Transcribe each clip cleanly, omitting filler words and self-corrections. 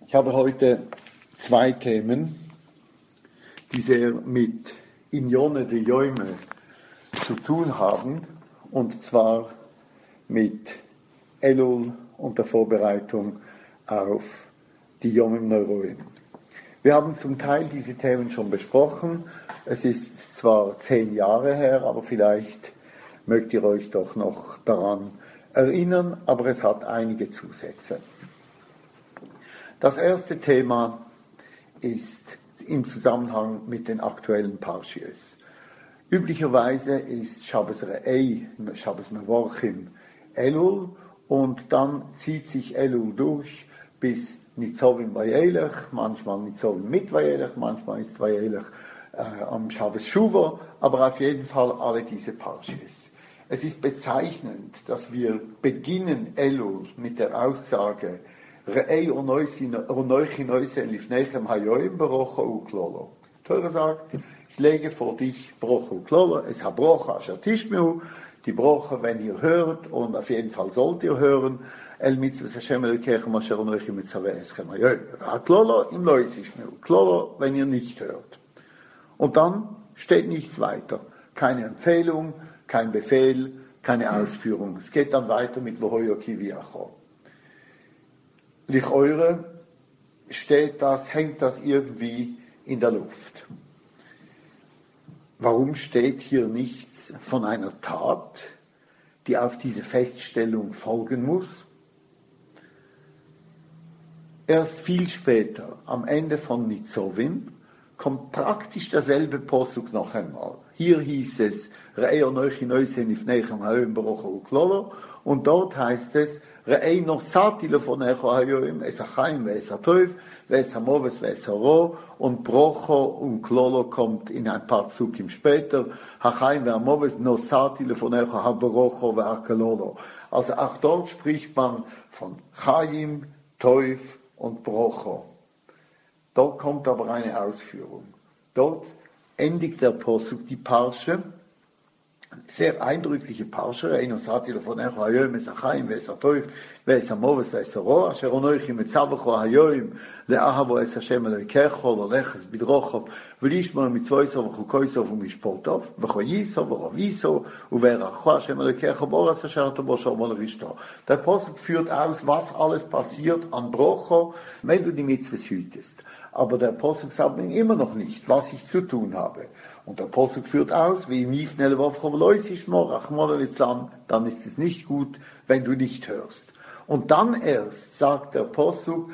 Ich habe heute zwei Themen, die sehr mit Injone de Joime zu tun haben, und zwar mit Elul und der Vorbereitung auf die Yom Noruim. Wir haben zum Teil diese Themen schon besprochen. Es ist zwar 10 Jahre her, aber vielleicht mögt ihr euch doch noch daran erinnern, aber es hat einige Zusätze. Das erste Thema ist im Zusammenhang mit den aktuellen Parshios. Üblicherweise ist Shabbos Re'ei, Shabbos Mevorchim, Elul, und dann zieht sich Elul durch bis Nitzovim Vayelech, manchmal Nitzovim mit Vayelech, manchmal ist Vayelech am Shabbos Shuvo, aber auf jeden Fall alle diese Parshios. Es ist bezeichnend, dass wir beginnen Elul mit der Aussage Re'ei onoichi noisen lifnechem hayoim berocha uklolo. Teure sagt, ich lege vor dich Brocha uklolo, es ha Brocha asher tishmeu, die Brocha, wenn ihr hört, und auf jeden Fall sollt ihr hören, el mitzvah Hashem elokechem asher onoichi mitzvah eschem hayoim. Ha klolo im loisishmeu, klolo, wenn ihr nicht hört. Und dann steht nichts weiter. Keine Empfehlung, kein Befehl, keine Ausführung. Es geht dann weiter mit Vohoyoki Viacho. Licheure hängt das irgendwie in der Luft. Warum steht hier nichts von einer Tat, die auf diese Feststellung folgen muss? Erst viel später, am Ende von Nitzovim, kommt praktisch derselbe Posuk noch einmal. Hier hieß es, Re'ei onoichi noisen lifnechem hayoim berocha uklolo, und dort heißt es, Re'ei nosati lefonecha hayoim, es hachaim ve es hatoiv, ve es hamoves ve es haro, und Brocho und Klolo kommt in ein paar Psukim später, hachaim ve hamoves nosati lefonecha haberocho ve hakelolo. Also auch dort spricht man von Chaim, Toiv und Brocho. Dort kommt aber eine Ausführung. Dort endigt der Posuk die Parsche, sehr eindrückliche Parsche, Einosati lefonecha hayoim es hachaim ve'es hatoiv ve'es hamoves ve'es haro, asher onoichi mitzavecho hayoim le'ahavo es Hashem elokecho loleches bidrochov v'lishmor mitzvoisov v'chukoisov u'mishpotov v'choyisov v'raviso u've'eracho Hashem elokecho boras asher atobo shomol rishto. Der Posuk führt aus, was alles passiert an Brocho, wenn du die Mitzvahs hütest. Aber der Posuk sagt mir immer noch nicht, was ich zu tun habe. Und der Posuk führt aus, wie dann ist es nicht gut, wenn du nicht hörst. Und dann erst sagt der Posuk,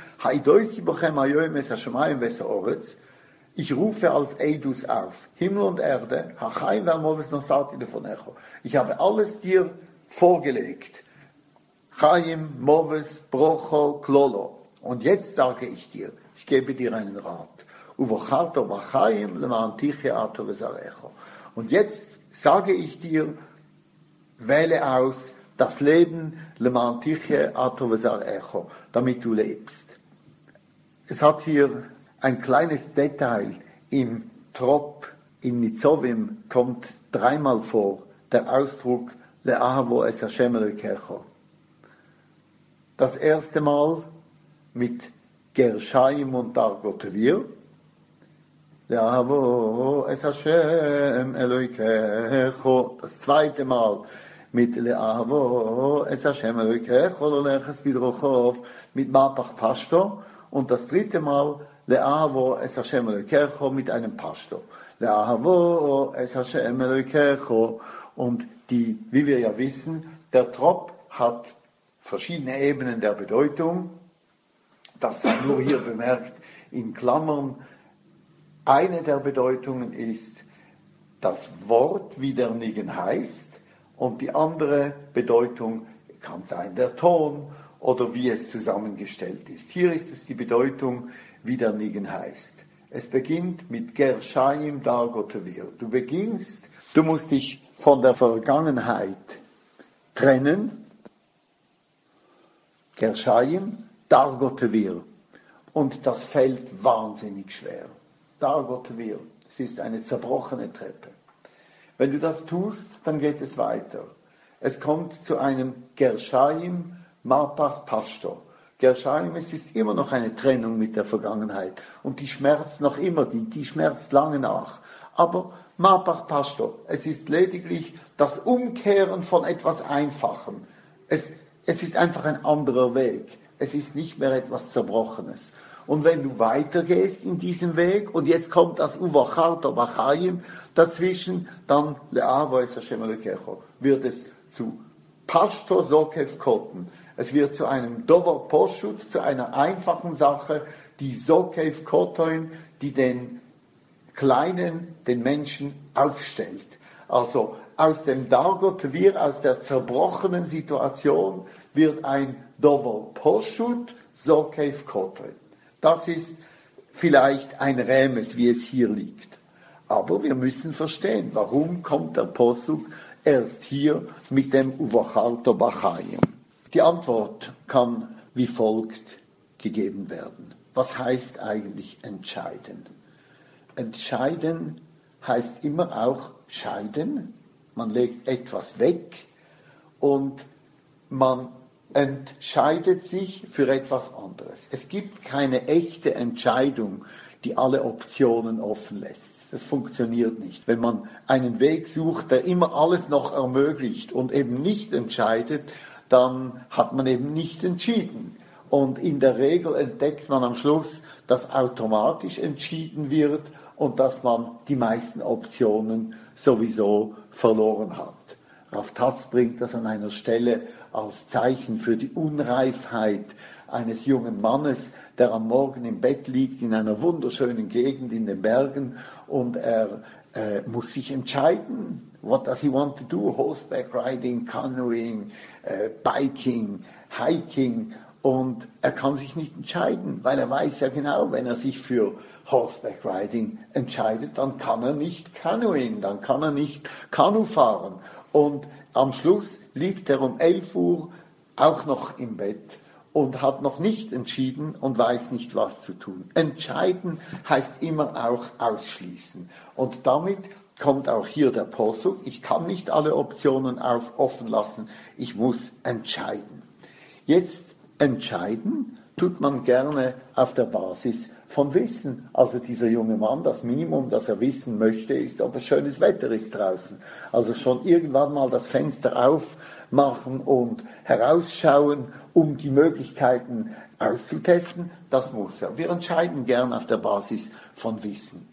ich rufe als Eidus auf, Himmel und Erde, ich habe alles dir vorgelegt. Chaim, Moves, Brocho, Klolo. Und jetzt sage ich dir, ich gebe dir einen Rat. Und jetzt sage ich dir, wähle aus das Leben, damit du lebst. Es hat hier ein kleines Detail im Trop, in Nitzovim kommt 3-mal vor, der Ausdruck Le'ahavo es Hashem elokecho. Das erste Mal mit Gershayim und Dargotevir. Le'ahavo es Hashem elokecho. Das zweite Mal mit Le'ahavo es Hashem elokecho loleches bidrochov mit Mapach Pashto. Und das dritte Mal Le'ahavo es Hashem elokecho mit einem Pashto. Le'ahavo es Hashem elokecho. Und wie wir ja wissen, der Trop hat verschiedene Ebenen der Bedeutung. Das sei nur hier bemerkt in Klammern. Eine der Bedeutungen ist das Wort, wie der Nigen heißt, und die andere Bedeutung kann sein der Ton oder wie es zusammengestellt ist. Hier ist es die Bedeutung, wie der Nigen heißt. Es beginnt mit Gershayim Dargotevir. Du musst dich von der Vergangenheit trennen. Gershayim Dargotevir. Und das fällt wahnsinnig schwer. Dargotevir. Es ist eine zerbrochene Treppe. Wenn du das tust, dann geht es weiter. Es kommt zu einem Gershayim Mapach Pashto. Gershaim, es ist immer noch eine Trennung mit der Vergangenheit. Und die schmerzt noch immer, die schmerzt lange nach. Aber Mapach Pastor, es ist lediglich das Umkehren von etwas Einfachem. Es ist einfach ein anderer Weg. Es ist nicht mehr etwas Zerbrochenes. Und wenn du weitergehst in diesem Weg, und jetzt kommt das Uvacharta Bachayim dazwischen, dann wird es zu Pashto Sokev Kotten. Es wird zu einem Dover Poshut, zu einer einfachen Sache, die Sokev Kotten, die den Kleinen, den Menschen aufstellt. Also aus dem Dargot aus der zerbrochenen Situation, wird ein Dover Poshut Sokev Kotten. Das ist vielleicht ein Rämes, wie es hier liegt. Aber wir müssen verstehen, warum kommt der Posuk erst hier mit dem Uvacharta Bachayim. Die Antwort kann wie folgt gegeben werden. Was heißt eigentlich entscheiden? Entscheiden heißt immer auch scheiden. Man legt etwas weg und man entscheidet sich für etwas anderes. Es gibt keine echte Entscheidung, die alle Optionen offen lässt. Das funktioniert nicht. Wenn man einen Weg sucht, der immer alles noch ermöglicht und eben nicht entscheidet, dann hat man eben nicht entschieden. Und in der Regel entdeckt man am Schluss, dass automatisch entschieden wird und dass man die meisten Optionen sowieso verloren hat. Rav Tatz bringt das an einer Stelle als Zeichen für die Unreifheit eines jungen Mannes, der am Morgen im Bett liegt in einer wunderschönen Gegend in den Bergen und er muss sich entscheiden. What does he want to do? Horseback riding, canoeing, biking, hiking. Und er kann sich nicht entscheiden, weil er weiß ja genau, wenn er sich für Horseback riding entscheidet, dann kann er nicht canoeing, dann kann er nicht Kanu fahren. Und am Schluss liegt er um 11 Uhr auch noch im Bett und hat noch nicht entschieden und weiß nicht, was zu tun. Entscheiden heißt immer auch ausschließen. Und damit kommt auch hier der Posuk, ich kann nicht alle Optionen offen lassen, ich muss entscheiden. Jetzt entscheiden tut man gerne auf der Basis von Wissen. Also dieser junge Mann, das Minimum, das er wissen möchte, ist, ob es schönes Wetter ist draußen. Also schon irgendwann mal das Fenster aufmachen und herausschauen, um die Möglichkeiten auszutesten, das muss er. Wir entscheiden gern auf der Basis von Wissen.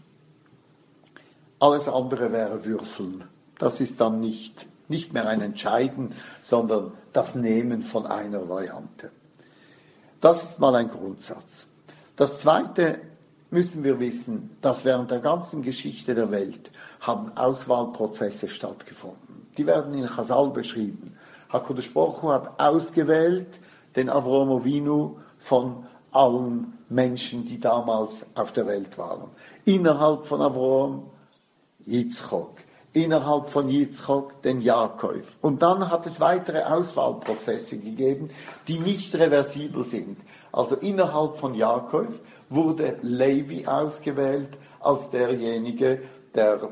Alles andere wäre Würfeln. Das ist dann nicht mehr ein Entscheiden, sondern das Nehmen von einer Variante. Das ist mal ein Grundsatz. Das Zweite müssen wir wissen, dass während der ganzen Geschichte der Welt haben Auswahlprozesse stattgefunden. Die werden in Chazal beschrieben. HaKadosh Baruch Hu hat ausgewählt den Avraham Avinu von allen Menschen, die damals auf der Welt waren. Innerhalb von Avraham Yitzchok, innerhalb von Yitzchok den Jakob. Und dann hat es weitere Auswahlprozesse gegeben, die nicht reversibel sind. Also innerhalb von Jakob wurde Levi ausgewählt als derjenige, der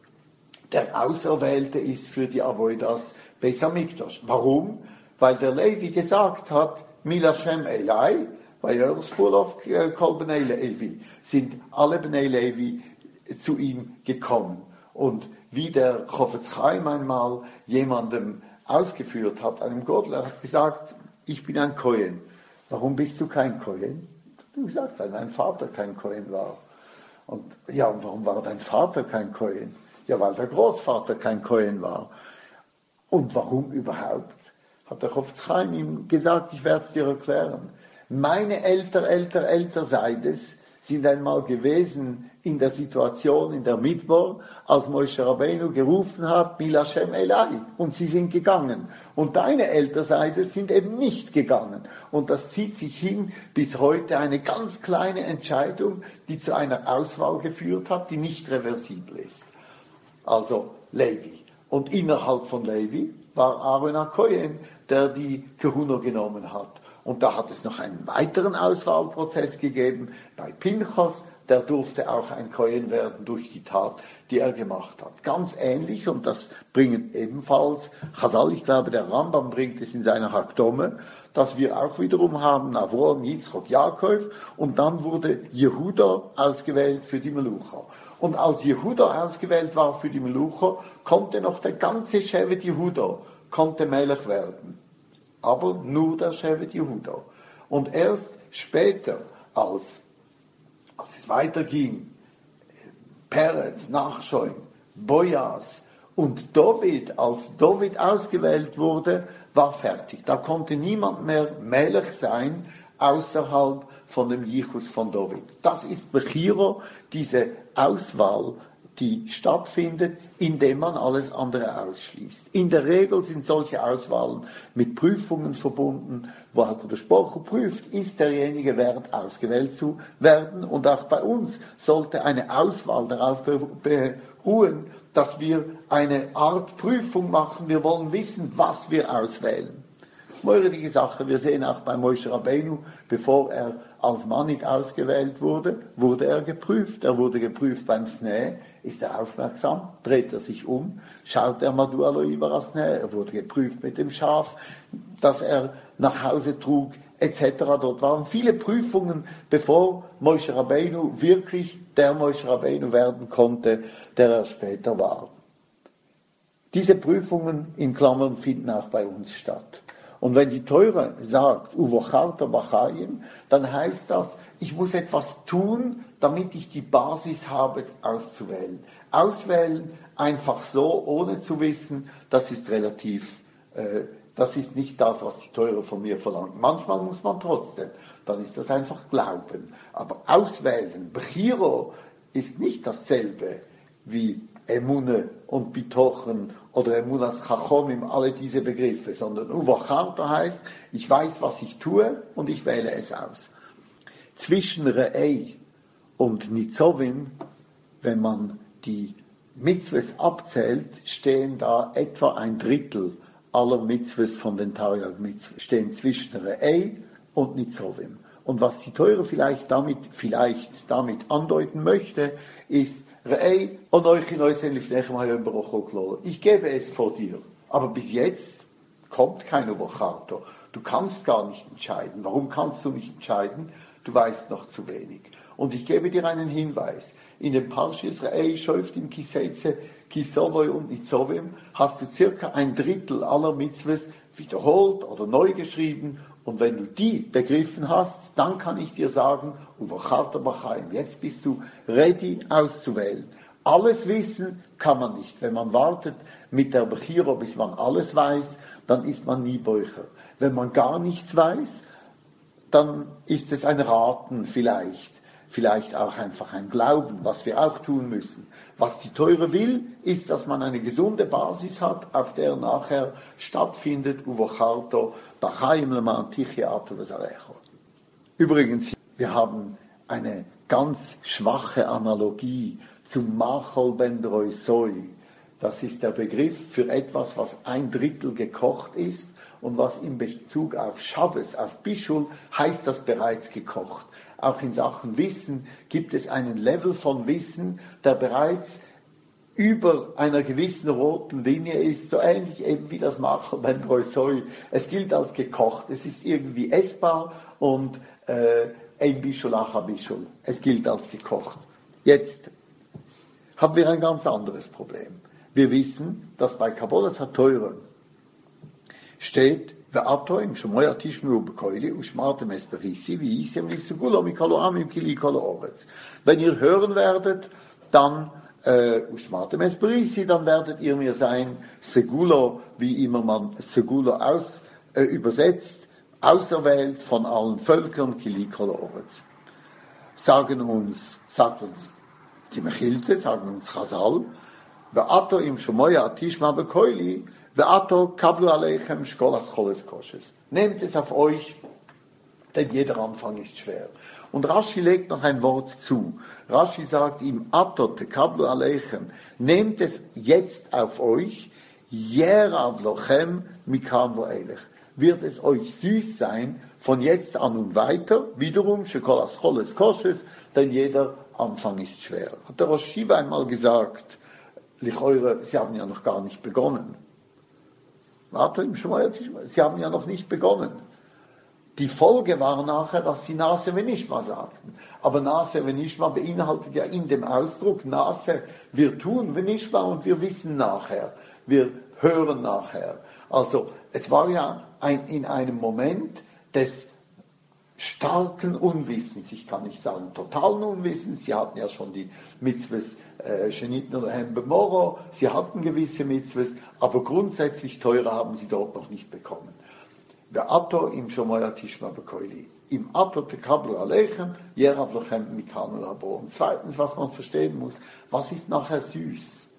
Auserwählte ist für die Avodas Beis Hamikdash. Warum? Weil der Levi gesagt hat, Mil Hashem Elai, weil er ist full of Kol Bnei Levi, sind alle Bnei Levi zu ihm gekommen. Und wie der Chofetz Chaim einmal jemandem ausgeführt hat, einem Godler, hat gesagt, ich bin ein Kohen. Warum bist du kein Kohen? Du hast gesagt, weil mein Vater kein Kohen war. Und ja, und warum war dein Vater kein Kohen? Ja, weil der Großvater kein Kohen war. Und warum überhaupt? Hat der Chofetz Chaim ihm gesagt, ich werde es dir erklären. Meine Elternseits sind einmal gewesen in der Situation in der Midbar, als Moshe Rabbeinu gerufen hat, Mil Hashem Elai, und sie sind gegangen. Und deine Elternseite sind eben nicht gegangen. Und das zieht sich hin bis heute, eine ganz kleine Entscheidung, die zu einer Auswahl geführt hat, die nicht reversibel ist. Also Levi. Und innerhalb von Levi war Aaron HaKohen, der die Kehuna genommen hat. Und da hat es noch einen weiteren Auswahlprozess gegeben, bei Pinchas, der durfte auch ein Kohen werden durch die Tat, die er gemacht hat. Ganz ähnlich, und das bringen ebenfalls Chazal, ich glaube der Rambam bringt es in seiner Hakdome, dass wir auch wiederum haben Avrom, Yitzchok, Jakob, und dann wurde Jehuda ausgewählt für die Melucha. Und als Jehuda ausgewählt war für die Melucha, konnte noch der ganze Shevet Jehuda konnte Melech werden. Aber nur der Shevet Jehuda. Und erst später, als es weiterging, Peretz, Nachschon, Bojas und David, als David ausgewählt wurde, war fertig. Da konnte niemand mehr Melech sein, außerhalb von dem Jichus von David. Das ist Bechira, diese Auswahl, die stattfindet, indem man alles andere ausschließt. In der Regel sind solche Auswahlen mit Prüfungen verbunden, wo der Spruch prüft, ist derjenige wert, ausgewählt zu werden. Und auch bei uns sollte eine Auswahl darauf beruhen, dass wir eine Art Prüfung machen. Wir wollen wissen, was wir auswählen. Mordige Sache, wir sehen auch bei Moshe Rabbeinu, bevor er als Mannig ausgewählt wurde, wurde er geprüft. Er wurde geprüft beim Sneh. Ist er aufmerksam? Dreht er sich um? Schaut er Madu Alo Ibar Sneh? Er wurde geprüft mit dem Schaf, das er nach Hause trug, etc. Dort waren viele Prüfungen, bevor Moshe Rabbeinu wirklich der Moshe Rabbeinu werden konnte, der er später war. Diese Prüfungen in Klammern finden auch bei uns statt. Und wenn die Teure sagt, Uvocharta Bachayim, dann heißt das, ich muss etwas tun, damit ich die Basis habe, auszuwählen. Auswählen einfach so, ohne zu wissen, das ist relativ, das ist nicht das, was die Teure von mir verlangt. Manchmal muss man trotzdem, dann ist das einfach Glauben. Aber auswählen, Bechiro, ist nicht dasselbe wie Emune und Bitochen oder Emunas Chachomim, alle diese Begriffe, sondern Uvacharta heißt, ich weiß, was ich tue und ich wähle es aus. Zwischen Re'ei und Nitzovim, wenn man die Mitzvahs abzählt, stehen da etwa ein Drittel aller Mitzvahs von den Taryag-Mitzvahs, stehen zwischen Re'ei und Nitzovim. Und was die Teure vielleicht damit andeuten möchte, ist, ich gebe es vor dir. Aber bis jetzt kommt kein Uvocharta. Du kannst gar nicht entscheiden. Warum kannst du nicht entscheiden? Du weißt noch zu wenig. Und ich gebe dir einen Hinweis. In dem Parshas Re'ei, Shoftim, Kiseitze, Kisovoi und Nitzovim hast du circa ein Drittel aller Mitzvahs wiederholt oder neu geschrieben. Und wenn du die begriffen hast, dann kann ich dir sagen, Uvocharta Bachayim, jetzt bist du ready auszuwählen. Alles wissen kann man nicht. Wenn man wartet mit der Bechira, bis man alles weiß, dann ist man nie Beucher. Wenn man gar nichts weiß, dann ist es ein Raten vielleicht auch einfach ein Glauben, was wir auch tun müssen. Was die Teure will, ist, dass man eine gesunde Basis hat, auf der nachher stattfindet, Uvocharta, Bachayim leman Tichiato v'Zarecho. Übrigens, wir haben eine ganz schwache Analogie zum Machol ben Droisoi. Das ist der Begriff für etwas, was ein Drittel gekocht ist und was in Bezug auf Schabbes, auf Bischul, heißt das bereits gekocht. Auch in Sachen Wissen gibt es einen Level von Wissen, der bereits über einer gewissen roten Linie ist, so ähnlich eben wie das Machel ben Droisoi. Es gilt als gekocht, es ist irgendwie essbar und ein Bischul, acha Bischul. Es gilt als gekocht. Jetzt haben wir ein ganz anderes Problem. Wir wissen, dass bei Kabbalas HaTeure steht, wenn ihr hören werdet, dann dann werdet ihr mir sein, Segulo, wie immer man Segulo übersetzt, auserwählt von allen Völkern, sagt uns die Mechilte, sagen uns Chazal, Ve'ato im Shomoya Atishma Bekoili, Ve'ato kablu aleichem shkolas choles koshes. Nehmt es auf euch, denn jeder Anfang ist schwer. Und Rashi legt noch ein Wort zu. Rashi sagt ihm, Ato te kablu aleichem, nehmt es jetzt auf euch, yerav lochem mikam vo'elech. Wird es euch süß sein, von jetzt an und weiter, wiederum shkolas choles koshes, denn jeder Anfang ist schwer. Hat der Rosh Yeshiva einmal gesagt, Lichoire, Sie haben ja noch gar nicht begonnen. Sie haben ja noch nicht begonnen. Die Folge war nachher, dass sie Nase Venishma sagten. Aber Nase Venishma beinhaltet ja in dem Ausdruck Nase, wir tun Venishma und wir wissen nachher. Wir hören nachher. Also es war ja in einem Moment des starken Unwissens, ich kann nicht sagen totalen Unwissens, sie hatten ja schon die Mitzvahs Shenitner oder Hembemoro, sie hatten gewisse Mitzvahs, aber grundsätzlich teure haben sie dort noch nicht bekommen. Ve'ato im Shomoya Tishma Bekoili. Im Ato Tekablu Aleichem, Yerav Lochem Mikanu Labo. Und zweitens, was man verstehen muss, was ist nachher süß?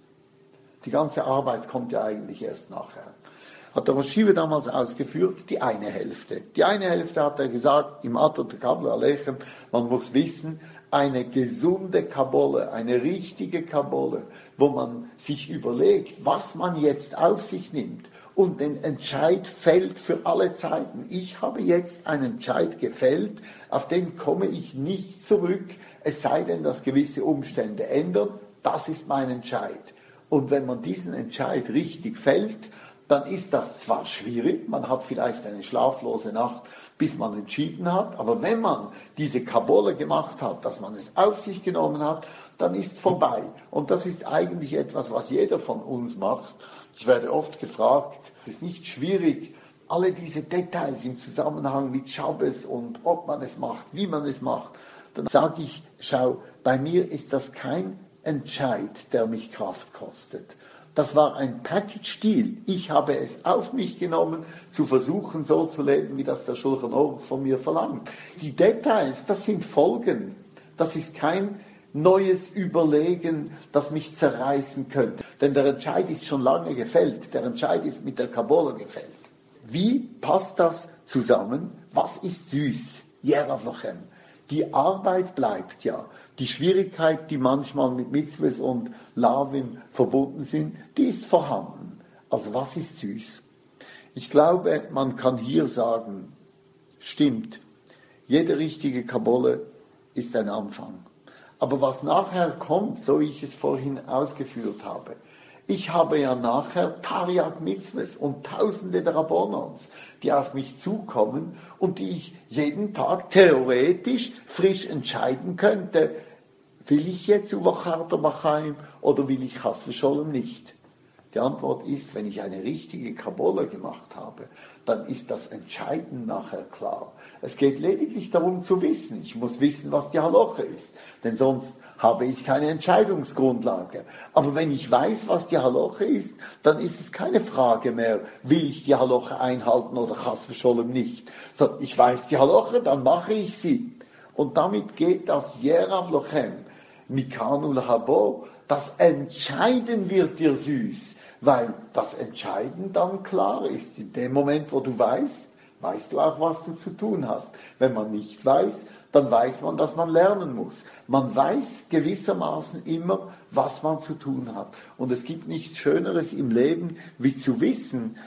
Die ganze Arbeit kommt ja eigentlich erst nachher. Hat der Rosh Yeshiva damals ausgeführt, die eine Hälfte. Die eine Hälfte hat er gesagt, im Ato Tekablu Aleichem, man muss wissen, eine gesunde Kabole, eine richtige Kabole, wo man sich überlegt, was man jetzt auf sich nimmt und den Entscheid fällt für alle Zeiten. Ich habe jetzt einen Entscheid gefällt, auf den komme ich nicht zurück, es sei denn, dass gewisse Umstände ändern. Das ist mein Entscheid. Und wenn man diesen Entscheid richtig fällt, dann ist das zwar schwierig, man hat vielleicht eine schlaflose Nacht, bis man entschieden hat, aber wenn man diese Kabole gemacht hat, dass man es auf sich genommen hat, dann ist vorbei. Und das ist eigentlich etwas, was jeder von uns macht. Ich werde oft gefragt, es ist nicht schwierig, alle diese Details im Zusammenhang mit Schabbes und ob man es macht, wie man es macht. Dann sage ich, schau, bei mir ist das kein Entscheid, der mich Kraft kostet. Das war ein Package-Deal. Ich habe es auf mich genommen, zu versuchen, so zu leben, wie das der Shulchan Aruch von mir verlangt. Die Details, das sind Folgen. Das ist kein neues Überlegen, das mich zerreißen könnte. Denn der Entscheid ist schon lange gefällt. Der Entscheid ist mit der Kabole gefällt. Wie passt das zusammen? Was ist süß? Yerav Lochem. Die Arbeit bleibt ja. Die Schwierigkeit, die manchmal mit Mitzvahs und Lavim verbunden sind, die ist vorhanden. Also was ist süß? Ich glaube, man kann hier sagen, stimmt, jede richtige Kabole ist ein Anfang. Aber was nachher kommt, so wie ich es vorhin ausgeführt habe, ich habe ja nachher Tariag Mitzvahs und Tausende der Rabbonons, die auf mich zukommen und die ich jeden Tag theoretisch frisch entscheiden könnte, will ich jetzt Uvacharta Bachaim oder will ich Chas v'Sholem nicht? Die Antwort ist, wenn ich eine richtige Kabole gemacht habe, dann ist das Entscheiden nachher klar. Es geht lediglich darum zu wissen. Ich muss wissen, was die Halacha ist, denn sonst habe ich keine Entscheidungsgrundlage. Aber wenn ich weiß, was die Halacha ist, dann ist es keine Frage mehr, will ich die Halacha einhalten oder Chas v'Sholem nicht. So, ich weiß die Halacha, dann mache ich sie. Und damit geht das Yerav Lochem, Mikanu Labo, das Entscheiden wird dir süß, weil das Entscheiden dann klar ist. In dem Moment, wo du weißt, weißt du auch, was du zu tun hast. Wenn man nicht weiß, dann weiß man, dass man lernen muss. Man weiß gewissermaßen immer, was man zu tun hat. Und es gibt nichts Schöneres im Leben, wie zu wissen,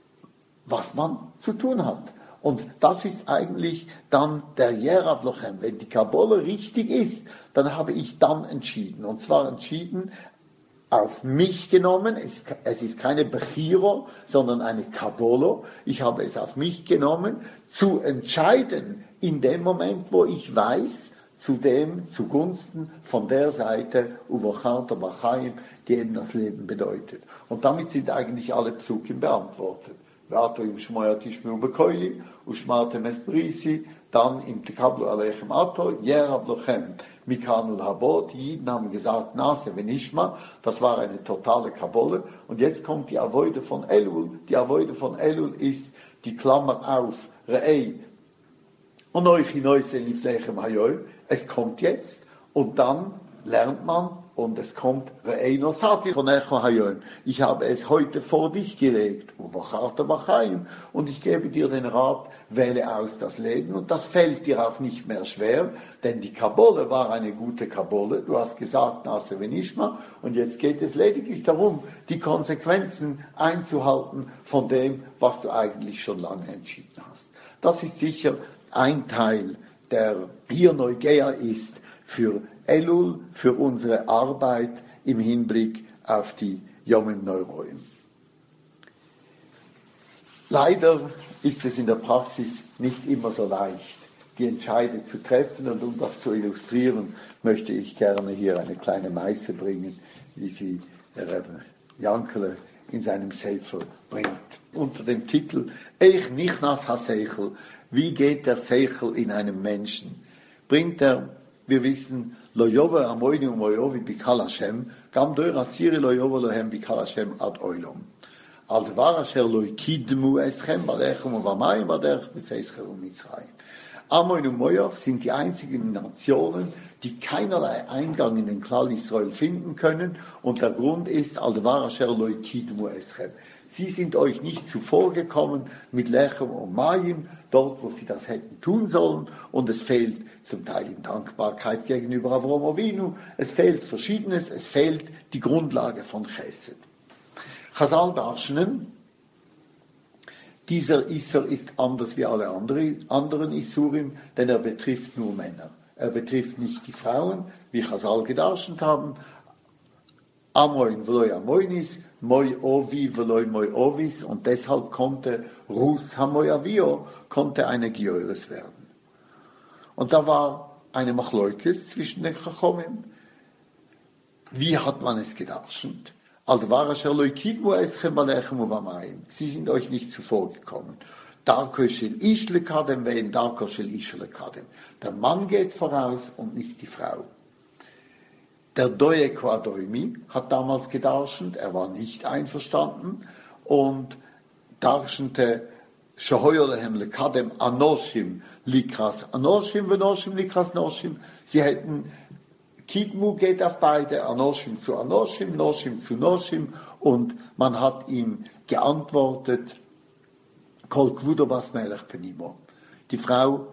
was man zu tun hat. Und das ist eigentlich dann der Yerav Lochem. Wenn die Kabole richtig ist, dann habe ich dann entschieden. Und zwar entschieden, auf mich genommen, es ist keine Bechiro, sondern eine Kabolo. Ich habe es auf mich genommen, zu entscheiden, in dem Moment, wo ich weiß, zugunsten von der Seite, Uvacharta Bachaim, die eben das Leben bedeutet. Und damit sind eigentlich alle Psukim beantwortet. Ve'ato im Shmoya Tishmeu Bekoili, Ushmartem es Brisi, dann im Tekablu Aleichem Ato, Yerav Lochem, Mikanu Labot, die Jiden haben gesagt, Nase Venishma, das war eine totale Kabole. Und jetzt kommt die Avoide von Elul. Die Avoide von Elul ist die Klammer auf, Re'ei, und euch in Neuse Liflechem Hayol, es kommt jetzt, und dann lernt man, und es kommt, Re'ei Nosati von Echo Hayol, ich habe es heute vor dich gelegt, Uvacharta Bachaim, und ich gebe dir den Rat, wähle aus das Leben, und das fällt dir auch nicht mehr schwer, denn die Kabole war eine gute Kabole, du hast gesagt, Nase Venishma, und jetzt geht es lediglich darum, die Konsequenzen einzuhalten von dem, was du eigentlich schon lange entschieden hast. Das ist sicher ein Teil, der hier Neugea ist für Elul, für unsere Arbeit im Hinblick auf die Yom Neuroim. Leider ist es in der Praxis nicht immer so leicht, die Entscheide zu treffen, und um das zu illustrieren, möchte ich gerne hier eine kleine Meise bringen, wie sie der Rebbe Jankele in seinem Sefer bringt. Unter dem Titel Eich nichnas ha-Seichel, wie geht der Seichel in einem Menschen, bringt er, wir wissen, Lo yove amoyni umoyovi bikal Hashem, gam doir asiri lo yove lohem bikal Hashem ad oilom. Al devar asher lo ikidmu eschem balechem uvamayim badech b'seischel u'mitzrayim. Amoin und Moav sind die einzigen Nationen, die keinerlei Eingang in den Klal Israel finden können, und der Grund ist, Al devar asher lo ikidmu eschem. Sie sind euch nicht zuvorgekommen mit Lechem und Mayim, dort, wo sie das hätten tun sollen, und es fehlt zum Teil in Dankbarkeit gegenüber Avraham Avinu, es fehlt Verschiedenes, es fehlt die Grundlage von Chesed. Chazal darstellen, dieser Isser ist anders wie alle anderen Isurim, denn er betrifft nur Männer. Er betrifft nicht die Frauen, wie Chazal gedarstellt haben. Amoin v'loi amoinis, moi ovi v'loi moi ovis, und deshalb konnte Rus hamoi avio, konnte eine Gioires werden. Und da war eine Machleukes zwischen den Chachomim. Wie hat man es gedarstellt? Sie sind euch nicht zuvorgekommen. Der Mann geht voraus und nicht die Frau. Der Doeko Adoimi hat damals gedarstellt, er war nicht einverstanden und darstellte Shohoyolehem lekadem anoshim likras anoshim venoshim likras noshim. Sie hätten Kidmu geht auf beide, Anoshim zu Anoshim, Noshim zu Noshim, und man hat ihm geantwortet, Kol Kvudo Bas Melech Penimo. Die Frau,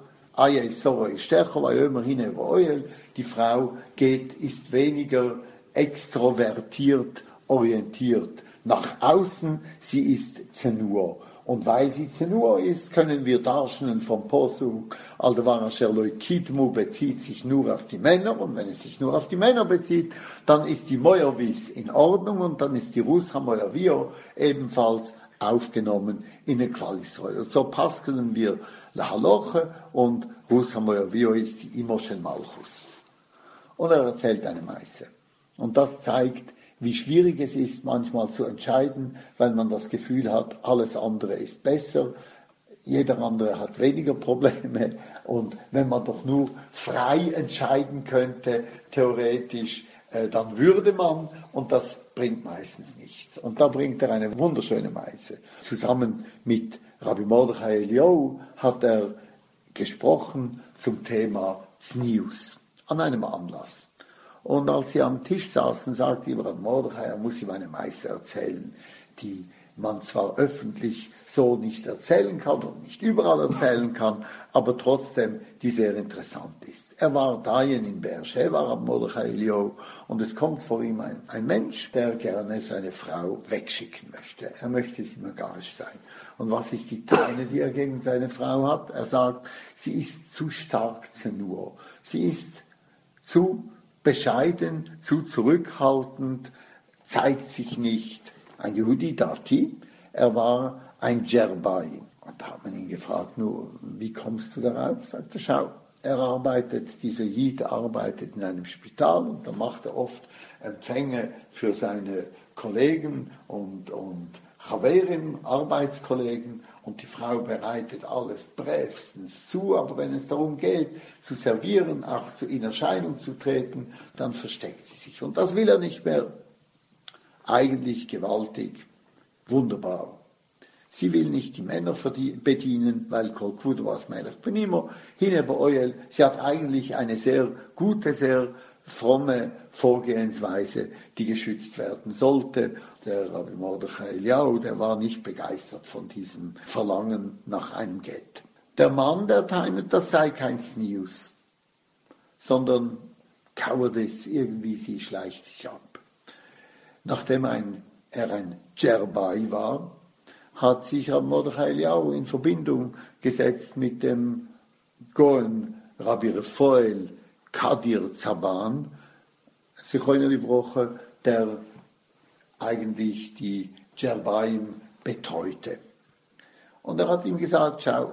die Frau ist weniger extrovertiert orientiert nach außen, sie ist Zenur. Und weil sie Zenur ist, können wir darstellen vom Posuk, Al-Davar Asher Lo Kidmu bezieht sich nur auf die Männer, und wenn es sich nur auf die Männer bezieht, dann ist die Moavis in Ordnung, und dann ist die Rus HaMoavio ebenfalls aufgenommen in den Klal Israel. Und so paskeln wir La Haloche, und Rus HaMoavio ist die Imoshel Malchus. Und er erzählt eine Meise. Und das zeigt, wie schwierig es ist, manchmal zu entscheiden, weil man das Gefühl hat, alles andere ist besser, jeder andere hat weniger Probleme, und wenn man doch nur frei entscheiden könnte, theoretisch, dann würde man, und das bringt meistens nichts. Und da bringt er eine wunderschöne Meise. Zusammen mit Rabbi Mordechai Eliyahu hat er gesprochen zum Thema Znius an einem Anlass. Und als sie am Tisch saßen, sagte ihm Rabbi Mordechai, er muss ihm eine Meise erzählen, die man zwar öffentlich so nicht erzählen kann und nicht überall erzählen kann, aber trotzdem, die sehr interessant ist. Er war Dayen in Beersheba, Rabbi Mordechai Eliyahu, und es kommt vor ihm ein Mensch, der gerne seine Frau wegschicken möchte. Er möchte sie megarisch sein. Und was ist die Teile, die er gegen seine Frau hat? Er sagt, sie ist zu stark Zenur. Sie ist zu bescheiden, zu zurückhaltend, zeigt sich nicht. Ein Yehudi Dati, er war ein Djerbai. Und da hat man ihn gefragt, nur, wie kommst du darauf? Sagte, schau, dieser Yid arbeitet in einem Spital, und da macht er oft Empfänge für seine Kollegen und Chaverim, Arbeitskollegen, und die Frau bereitet alles brevstens zu, aber wenn es darum geht, zu servieren, auch in Erscheinung zu treten, dann versteckt sie sich. Und das will er nicht mehr. Eigentlich gewaltig, wunderbar. Sie will nicht die Männer bedienen, weil Kol Kvudo Bas Melech Penimo, Hine Be'oyel, sie hat eigentlich eine sehr gute, sehr fromme Vorgehensweise, die geschützt werden sollte. Der Rabbi Mordechai Eliyahu, der war nicht begeistert von diesem Verlangen nach einem Get. Der Mann, der teilt, das sei kein Snius, sondern Cowardice, irgendwie sie schleicht sich ab. Nachdem er ein Djerbai war, hat sich Rabbi Mordechai Eliyahu in Verbindung gesetzt mit dem Goen Rabbi Refoel Kadir Zaban, Zichroner Livrocha, der eigentlich die Djerbaim betreute. Und er hat ihm gesagt, schau,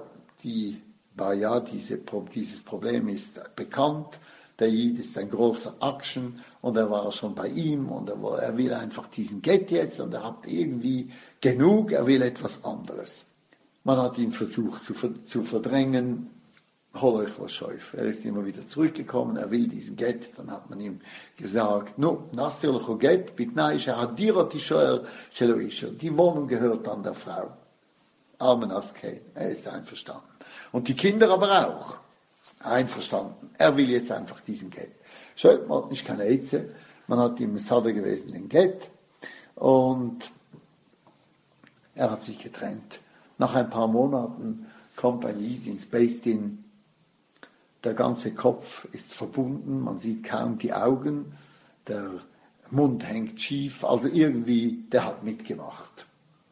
dieses Problem ist bekannt, der Jid ist ein großer Action und er war schon bei ihm und er will einfach diesen Get jetzt und er hat irgendwie genug, er will etwas anderes. Man hat ihn versucht zu verdrängen, hol euch was Scheuf. Er ist immer wieder zurückgekommen, er will diesen Get, dann hat man ihm gesagt, nastirlecho Get, bitnai shehadirot ishoer shelo isho. Die Wohnung gehört an der Frau. Amen Askein, er ist einverstanden. Und die Kinder aber auch. Einverstanden. Er will jetzt einfach diesen Get. Schön, man hat nicht keine Eize. Man hat ihm Sade gewesen, den Get. Und er hat sich getrennt. Nach ein paar Monaten kommt ein Jid ins Beis Din. Der ganze Kopf ist verbunden. Man sieht kaum die Augen. Der Mund hängt schief. Also irgendwie, der hat mitgemacht.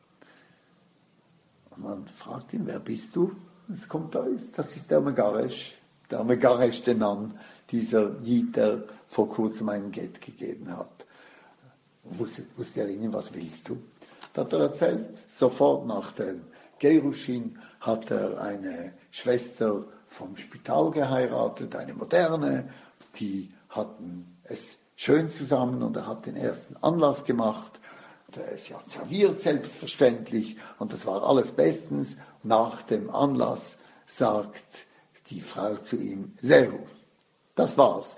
Und man fragt ihn, wer bist du? Es kommt da, das ist der Megaresh. Der Megaresh Denan, dieser Jid, der vor kurzem einen Get gegeben hat. Wusste er ihnen, was willst du? Da hat er erzählt, sofort nach dem Gerushin hat er eine Schwester vom Spital geheiratet, eine moderne, die hatten es schön zusammen und er hat den ersten Anlass gemacht. Der ist ja serviert, selbstverständlich, und das war alles bestens. Nach dem Anlass sagt die Frau zu ihm, Sehu, das war's.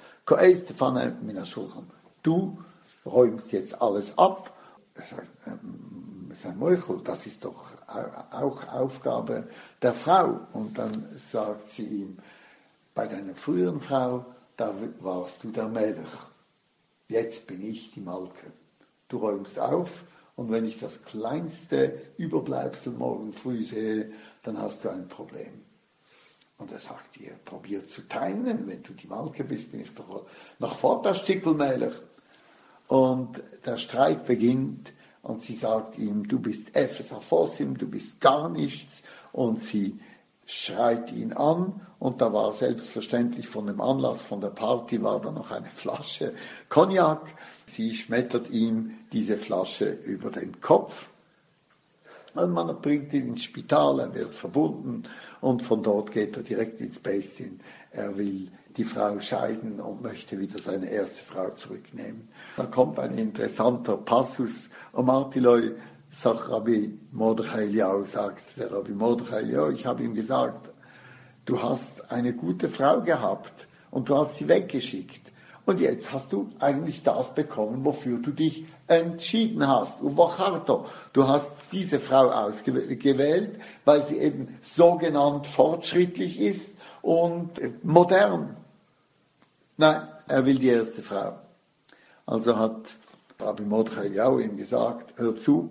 Du räumst jetzt alles ab. Er sagt, sein Meuchel, das ist doch auch Aufgabe der Frau. Und dann sagt sie ihm, bei deiner früheren Frau, da warst du der Melech. Jetzt bin ich die Malke. Du räumst auf und wenn ich das kleinste Überbleibsel morgen früh sehe, dann hast du ein Problem. Und er sagt ihr, probier zu teilen, wenn du die Malke bist, bin ich doch noch vor der Stickelmelech. Und der Streit beginnt und sie sagt ihm, du bist Efes Afosim, du bist gar nichts. Und sie schreit ihn an und da war selbstverständlich von dem Anlass, von der Party war da noch eine Flasche Cognac. Sie schmettert ihm diese Flasche über den Kopf. Und man bringt ihn ins Spital, er wird verbunden und von dort geht er direkt ins Beis Din. Er will die Frau scheiden und möchte wieder seine erste Frau zurücknehmen. Da kommt ein interessanter Passus. Martiloi, sagt Rabbi Mordechai Eliyahu, sagt der Rabbi Mordechai Eliyahu, ich habe ihm gesagt, du hast eine gute Frau gehabt und du hast sie weggeschickt. Und jetzt hast du eigentlich das bekommen, wofür du dich entschieden hast. Du hast diese Frau ausgewählt, weil sie eben sogenannt fortschrittlich ist und modern. Nein, er will die erste Frau. Also hat Rabbi Mordechai Eliyahu ihm gesagt, hör zu,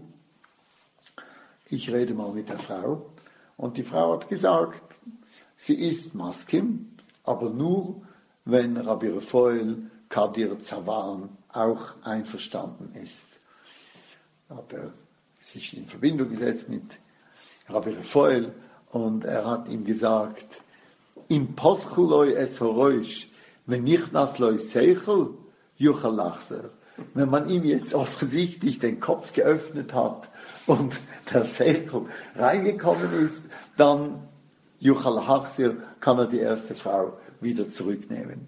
ich rede mal mit der Frau. Und die Frau hat gesagt, sie ist Maskim, aber nur, wenn Rabbi Raphael Kadir Zaban auch einverstanden ist. Hat er sich in Verbindung gesetzt mit Rabbi Raphael und er hat ihm gesagt, im Poschuloi es horoish, wenn nicht nasloi seichel, juchal lachser. Wenn man ihm jetzt offensichtlich den Kopf geöffnet hat und der Seichel reingekommen ist, dann juchal lachser kann er die erste Frau wieder zurücknehmen.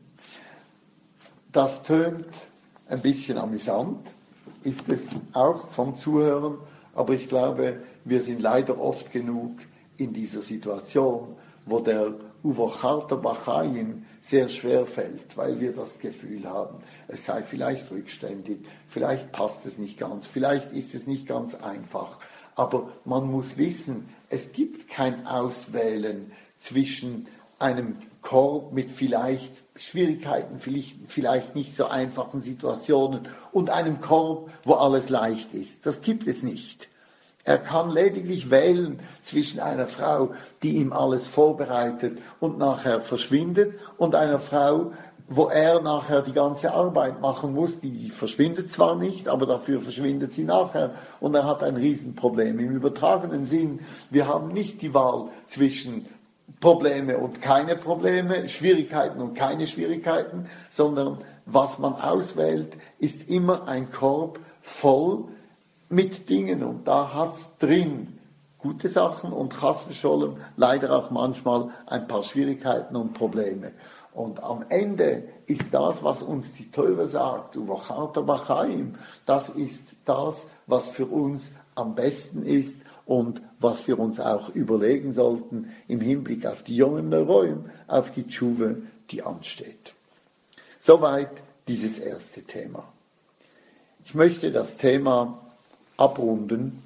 Das tönt ein bisschen amüsant, ist es auch vom Zuhören, aber ich glaube, wir sind leider oft genug in dieser Situation, wo der Uvocharta Bachayim sehr schwer fällt, weil wir das Gefühl haben, es sei vielleicht rückständig, vielleicht passt es nicht ganz, vielleicht ist es nicht ganz einfach, aber man muss wissen, es gibt kein Auswählen zwischen einem Korb mit vielleicht Schwierigkeiten, vielleicht nicht so einfachen Situationen und einem Korb, wo alles leicht ist. Das gibt es nicht. Er kann lediglich wählen zwischen einer Frau, die ihm alles vorbereitet und nachher verschwindet, und einer Frau, wo er nachher die ganze Arbeit machen muss. Die verschwindet zwar nicht, aber dafür verschwindet sie nachher und er hat ein Riesenproblem. Im übertragenen Sinn, wir haben nicht die Wahl zwischen Probleme und keine Probleme, Schwierigkeiten und keine Schwierigkeiten, sondern was man auswählt, ist immer ein Korb voll mit Dingen und da hat es drin gute Sachen und Chas v'Sholem leider auch manchmal ein paar Schwierigkeiten und Probleme. Und am Ende ist das, was uns die Teure sagt, Uvacharta Bachaim, das ist das, was für uns am besten ist und was wir uns auch überlegen sollten im Hinblick auf die jungen Neuroim, auf die Tschuwe, die ansteht. Soweit dieses erste Thema. Ich möchte das Thema abrunden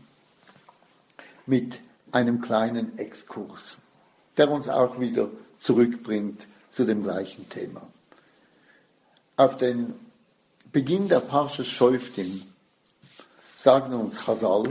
mit einem kleinen Exkurs, der uns auch wieder zurückbringt zu dem gleichen Thema. Auf den Beginn der Parshas Shoftim sagen uns Chazal,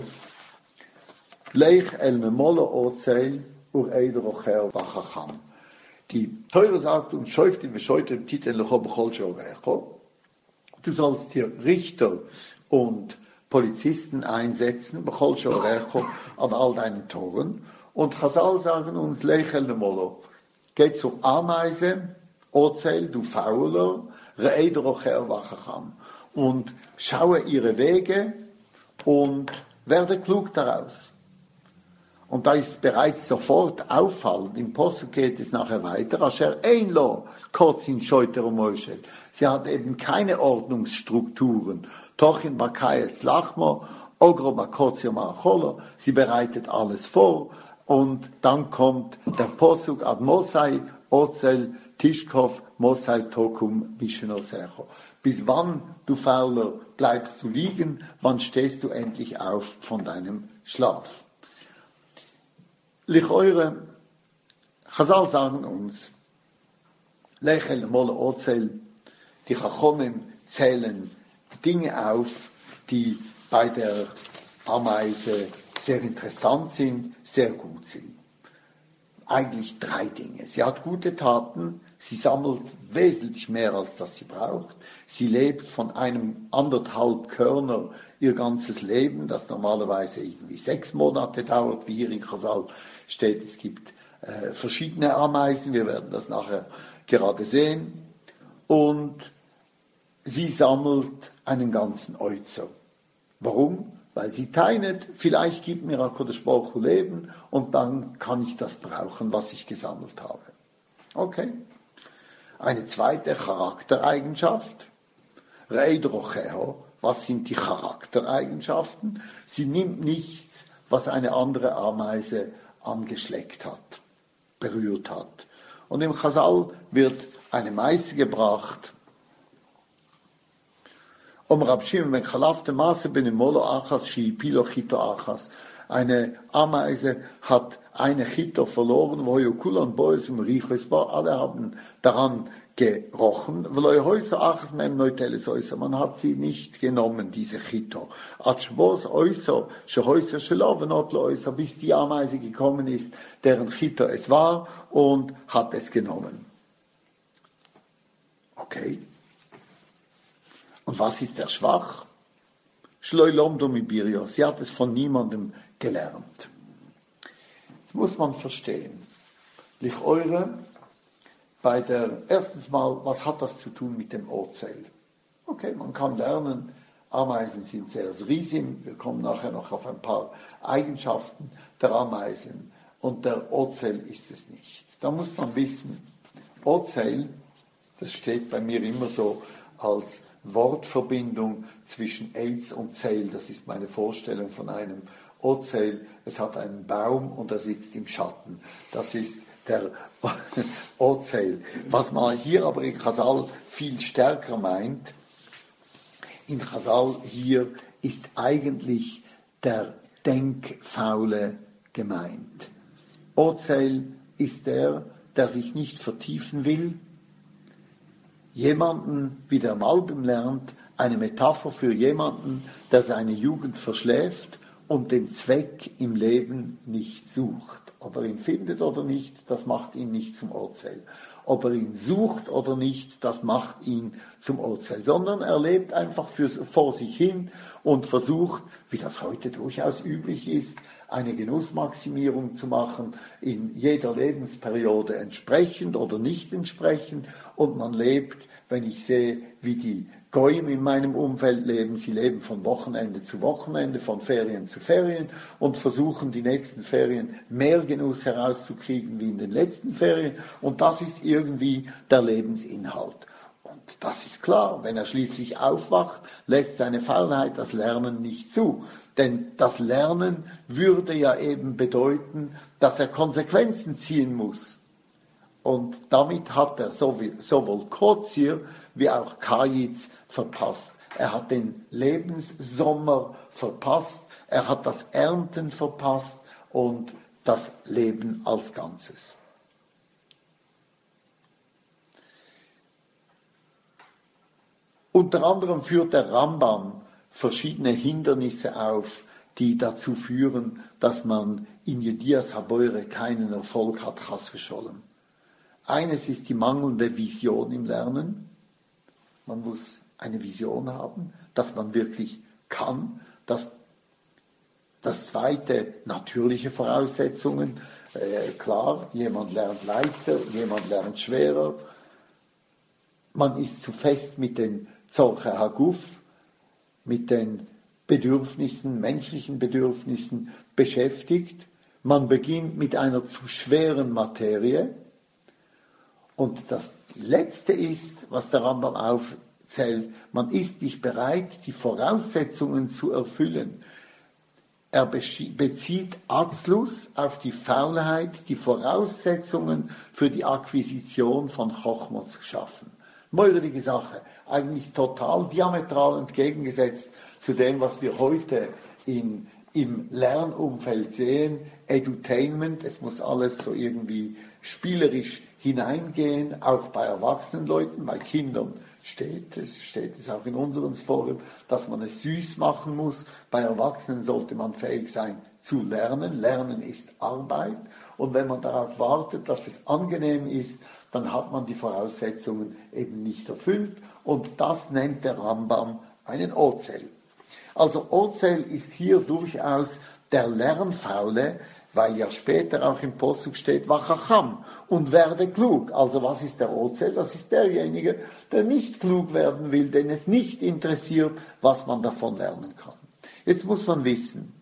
Leich el memolo ozeil ur eider ocher bachacham. Die Teure sagt uns, Shoftim v'shoitem titen lecho b'chol sheorecho. Du sollst hier Richter und Polizisten einsetzen, b'chol sheorecho, an all deinen Toren. Und Chazal sagen uns, Leich el memolo. Geh zur Ameise, ozeil, du Fauler, reider ocher bachacham. Und schaue ihre Wege und werde klug daraus. Und da ist bereits sofort auffallend, im Posuk geht es nachher weiter, Asher einlo, Kotzin Scheuter und Moschel. Sie hat eben keine Ordnungsstrukturen. Tochin Bakayes Lachmo, Ogro Bakotzir Maracholo, sie bereitet alles vor und dann kommt der Posuk ad Mosai, Ozel, Tischkov, Mosai Tokum, Mishenosecho. Bis wann, du Fauler, bleibst du liegen? Wann stehst du endlich auf von deinem Schlaf? Licheure, Chazal sagen uns, Lechel Molle Ozel, die Chachomim zählen Dinge auf, die bei der Ameise sehr interessant sind, sehr gut sind. Eigentlich 3 Dinge. Sie hat gute Taten, sie sammelt wesentlich mehr, als das sie braucht. Sie lebt von einem 1,5 Körner ihr ganzes Leben, das normalerweise irgendwie 6 Monate dauert, wie hier in Chazal steht. Es gibt verschiedene Ameisen, wir werden das nachher gerade sehen. Und sie sammelt einen ganzen Oizer. Warum? Weil sie teinet, vielleicht gibt mir HaKadosh Baruch Hu Leben und dann kann ich das brauchen, was ich gesammelt habe. Okay. Eine zweite Charaktereigenschaft. Reidrocheo. Was sind die Charaktereigenschaften? Sie nimmt nichts, was eine andere Ameise angeschleckt hat, berührt hat. Und im Chazal wird eine Meise gebracht, Rab Shimon ben Chalafte Maase ben Molo Achas, Shipilo Chito Achas. Eine Ameise hat eine Chito verloren, wo Yokulan Boes im Riechos war, alle haben daran gerochen, man hat sie nicht genommen, diese Chito. Bis die Ameise gekommen ist, deren Chito es war, und hat es genommen. Okay. Und was ist der Schwach? Sie hat es von niemandem gelernt. Jetzt muss man verstehen. Erstens mal, was hat das zu tun mit dem Ozel? Okay, man kann lernen, Ameisen sind sehr riesig, wir kommen nachher noch auf ein paar Eigenschaften der Ameisen und der Ozel ist es nicht. Da muss man wissen, Ozel, das steht bei mir immer so als Wortverbindung zwischen Eitz und Zeil, das ist meine Vorstellung von einem Ozel, es hat einen Baum und er sitzt im Schatten, das ist der Ozel. Was man hier aber in Chazal viel stärker meint, in Chazal hier ist eigentlich der Denkfaule gemeint. Ozel ist der sich nicht vertiefen will, jemanden, wie der Malbim lernt, eine Metapher für jemanden, der seine Jugend verschläft und den Zweck im Leben nicht sucht. Ob er ihn findet oder nicht, das macht ihn nicht zum Ozel. ob er ihn sucht oder nicht, das macht ihn zum Ozel, sondern er lebt einfach vor sich hin und versucht, wie das heute durchaus üblich ist, eine Genussmaximierung zu machen, in jeder Lebensperiode entsprechend oder nicht entsprechend, und man lebt, wenn ich sehe, wie die Goyim in meinem Umfeld leben, sie leben von Wochenende zu Wochenende, von Ferien zu Ferien und versuchen die nächsten Ferien mehr Genuss herauszukriegen wie in den letzten Ferien, und das ist irgendwie der Lebensinhalt. Und das ist klar, wenn er schließlich aufwacht, lässt seine Faulheit das Lernen nicht zu. Denn das Lernen würde ja eben bedeuten, dass er Konsequenzen ziehen muss. Und damit hat er sowohl Kozir wie auch Kajitz verpasst. Er hat den Lebenssommer verpasst, er hat das Ernten verpasst und das Leben als Ganzes. Unter anderem führt der Rambam verschiedene Hindernisse auf, die dazu führen, dass man in Yedias Haboire keinen Erfolg hat, chas v'sholem. Eines ist die mangelnde Vision im Lernen. Man muss eine Vision haben, dass man wirklich kann. Das zweite, natürliche Voraussetzungen. Klar, jemand lernt leichter, jemand lernt schwerer. Man ist zu fest mit den Zorche Haguf, mit den Bedürfnissen, menschlichen Bedürfnissen beschäftigt. Man beginnt mit einer zu schweren Materie. Und das Letzte ist, was der Rambam aufzählt, man ist nicht bereit, die Voraussetzungen zu erfüllen. Er bezieht Atzlus auf die Faulheit, die Voraussetzungen für die Akquisition von Chochma zu schaffen. Meurige Sache, eigentlich total diametral entgegengesetzt zu dem, was wir heute im Lernumfeld sehen. Edutainment, es muss alles so irgendwie spielerisch hineingehen, auch bei erwachsenen Leuten, bei Kindern steht es auch in unseren Foren, dass man es süß machen muss. Bei Erwachsenen sollte man fähig sein zu lernen. Lernen ist Arbeit, und wenn man darauf wartet, dass es angenehm ist, dann hat man die Voraussetzungen eben nicht erfüllt, und das nennt der Rambam einen Ozel. Also Ozel ist hier durchaus der Lernfaule, weil ja später auch im Posuk steht, Wachacham, und werde klug. Also was ist der Ozel? Das ist derjenige, der nicht klug werden will, den es nicht interessiert, was man davon lernen kann. Jetzt muss man wissen,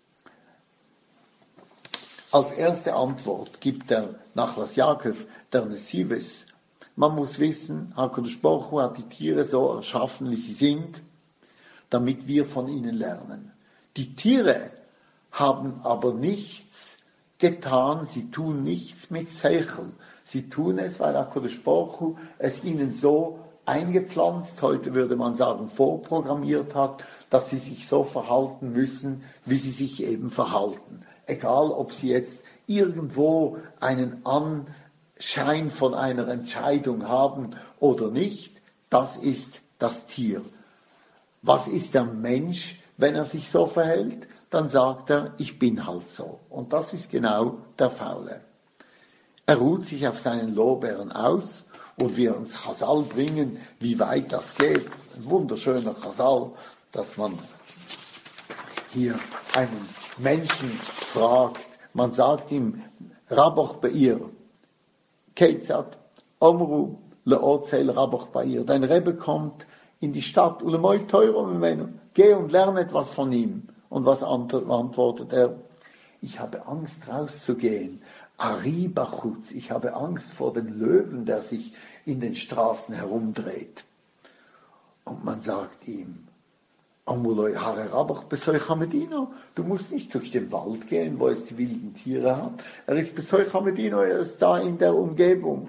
als erste Antwort gibt der Nachlass Yaakov, der Nesives, man muss wissen, HaKadosh Baruch Hu hat die Tiere so erschaffen, wie sie sind, damit wir von ihnen lernen. Die Tiere haben aber nichts getan, sie tun nichts mit Seichel. Sie tun es, weil HaKadosh Baruch Hu es ihnen so eingepflanzt, heute würde man sagen vorprogrammiert hat, dass sie sich so verhalten müssen, wie sie sich eben verhalten. Egal, ob sie jetzt irgendwo einen Anschein von einer Entscheidung haben oder nicht, das ist das Tier. Was ist der Mensch, wenn er sich so verhält? Dann sagt er, ich bin halt so. Und das ist genau der Faule. Er ruht sich auf seinen Lorbeeren aus, und wir uns Chasal bringen, wie weit das geht. Ein wunderschöner Chasal, dass man hier einen Menschen fragt. Man sagt ihm, Raboch Beir, Ketzat, Omru, Leozel Raboch Beir. Dein Rebbe kommt in die Stadt, Ulemoi Teuro, geh und lerne etwas von ihm. Und was antwortet er? Ich habe Angst rauszugehen. Ari Bachutz, ich habe Angst vor dem Löwen, der sich in den Straßen herumdreht. Und man sagt ihm, Amuloi Hare Rabach Besoich Hamedino, du musst nicht durch den Wald gehen, wo es die wilden Tiere hat. Er ist Besoich Hamedino, er ist da in der Umgebung.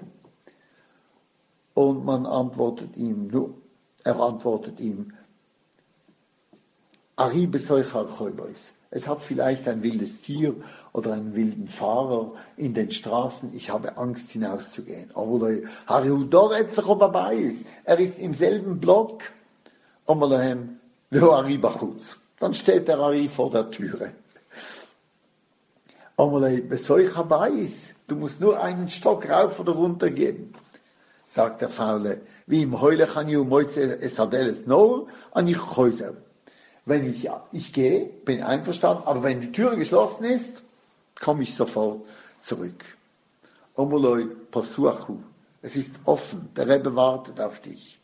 Und er antwortet ihm, Ari Besoich Archoibois. Es hat vielleicht ein wildes Tier oder einen wilden Fahrer in den Straßen. Ich habe Angst, hinauszugehen. Er ist im selben Block. Dann steht der Ari vor der Türe. Du musst nur einen Stock rauf oder runter gehen. sagt der Faule. Wie im Heule kann ich es Adeles no, an ich Häuser. Wenn ich gehe, bin einverstanden, aber wenn die Tür geschlossen ist, komme ich sofort zurück. Omoloi Pasuachu. Es ist offen, der Rebbe wartet auf dich.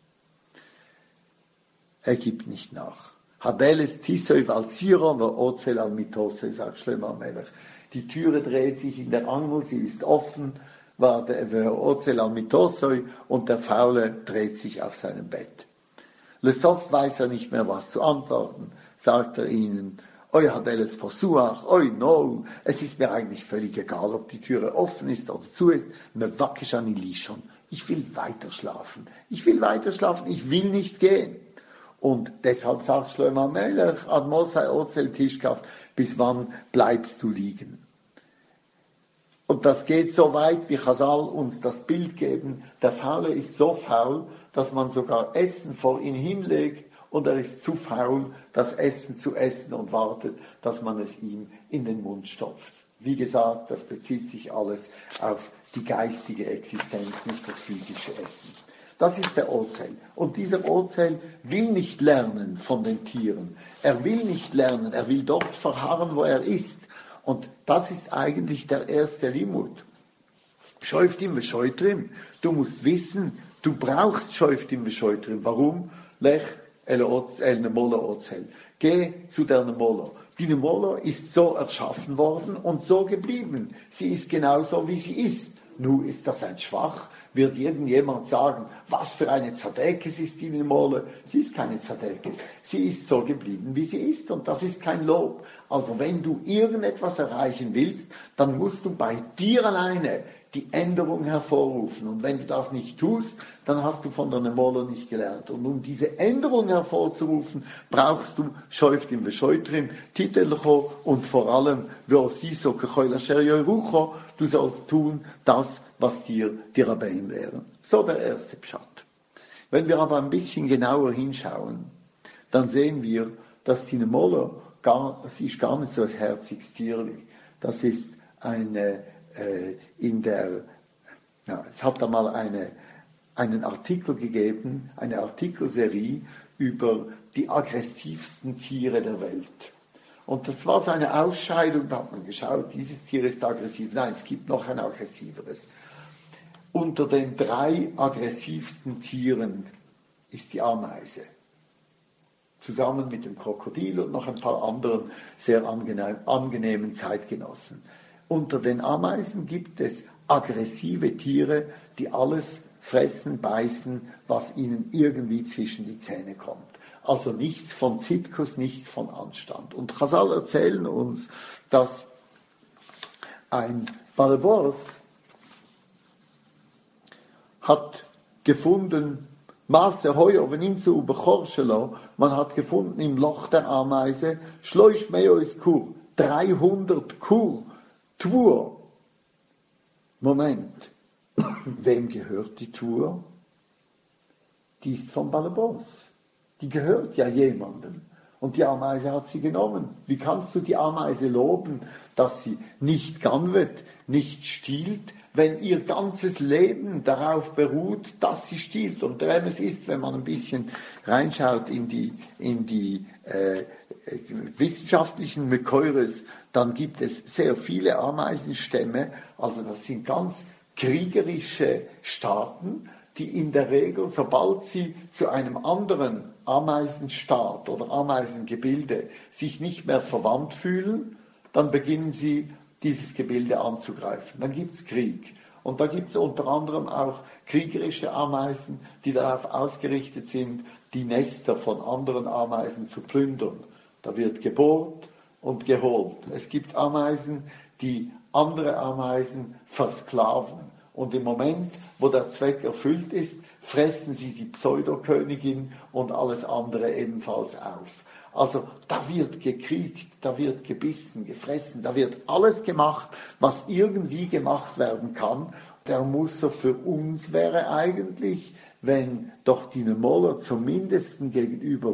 Er gibt nicht nach. Hadeles Tisoiv al Ziron oder Ozel al Mitose, sagt Shlomo Melech. Die Türe dreht sich in der Angel, sie ist offen, war der Ozel al Mitose und der Faule dreht sich auf seinem Bett. Lesof weiß er nicht mehr, was zu antworten, sagt er ihnen. Oi Hadeles Pasuach, oi no, es ist mir eigentlich völlig egal, ob die Türe offen ist oder zu ist. Me wakish ani lishon. Ich will weiter schlafen, ich will nicht gehen. Und deshalb sagt Shlomo Melech, ad Mosai Ozel Tishkaf, bis wann bleibst du liegen? Und das geht so weit, wie Chazal uns das Bild geben. Der Faule ist so faul, dass man sogar Essen vor ihn hinlegt und er ist zu faul, das Essen zu essen und wartet, dass man es ihm in den Mund stopft. Wie gesagt, das bezieht sich alles auf die geistige Existenz, nicht das physische Essen. Das ist der Ozel. Und dieser Ozel will nicht lernen von den Tieren. Er will nicht lernen, er will dort verharren, wo er ist. Und das ist eigentlich der erste Limud. Schäuftim v'schoitrim. Du musst wissen, du brauchst Schäuftim v'schoitrim. Warum? Lech el Nemolo Ozel. Geh zu der Nemolo. Die Nemolo ist so erschaffen worden und so geblieben. Sie ist genauso, wie sie ist. Nun ist das ein Schwach. Wird irgendjemand sagen, was für eine Zadekes ist die Nemole? Sie ist keine Zadekes. Sie ist so geblieben, wie sie ist. Und das ist kein Lob. Also wenn du irgendetwas erreichen willst, dann musst du bei dir alleine die Änderung hervorrufen. Und wenn du das nicht tust, dann hast du von der Nemole nicht gelernt. Und um diese Änderung hervorzurufen, brauchst du Schäuftim v'Scheutrim, Titelcho und vor allem V'osiso kechoil asher yoirucho. Du sollst tun das, was dir die Rabbein lehren. So der erste Pshat. Wenn wir aber ein bisschen genauer hinschauen, dann sehen wir, dass die Nemole sie ist gar nicht so ein herziges Tierli. Das ist eine es hat einmal einen Artikel gegeben, eine Artikelserie über die aggressivsten Tiere der Welt. Und das war so eine Ausscheidung, da hat man geschaut, dieses Tier ist aggressiv. Nein, es gibt noch ein aggressiveres. Unter den 3 aggressivsten Tieren ist die Ameise. Zusammen mit dem Krokodil und noch ein paar anderen sehr angenehmen Zeitgenossen. Unter den Ameisen gibt es aggressive Tiere, die alles fressen, beißen, was ihnen irgendwie zwischen die Zähne kommt. Also nichts von Zitkus, nichts von Anstand. Und Chazal erzählen uns, dass ein Balebors hat gefunden, Maße Heuer, wenn ihm zu Bechorschelo, man hat gefunden im Loch der Ameise, Schleuch Meois Kur, 300 Kur, Tour. Moment, wem gehört die Tour? Die ist vom Balebos. Die gehört ja jemandem. Und die Ameise hat sie genommen. Wie kannst du die Ameise loben, dass sie nicht ganvet, nicht stiehlt, wenn ihr ganzes Leben darauf beruht, dass sie stiehlt? Und der es ist, wenn man ein bisschen reinschaut in die wissenschaftlichen Mekeures, dann gibt es sehr viele Ameisenstämme, also das sind ganz kriegerische Staaten, die in der Regel, sobald sie zu einem anderen Ameisenstaat oder Ameisengebilde sich nicht mehr verwandt fühlen, dann beginnen sie, dieses Gebilde anzugreifen. Dann gibt es Krieg. Und da gibt es unter anderem auch kriegerische Ameisen, die darauf ausgerichtet sind, die Nester von anderen Ameisen zu plündern. Da wird gebohrt und geholt. Es gibt Ameisen, die andere Ameisen versklaven. Und im Moment, wo der Zweck erfüllt ist, fressen sie die Pseudokönigin und alles andere ebenfalls auf. Also da wird gekriegt, da wird gebissen, gefressen, da wird alles gemacht, was irgendwie gemacht werden kann. Der Muster für uns wäre eigentlich, wenn doch die Nemoller zumindest gegenüber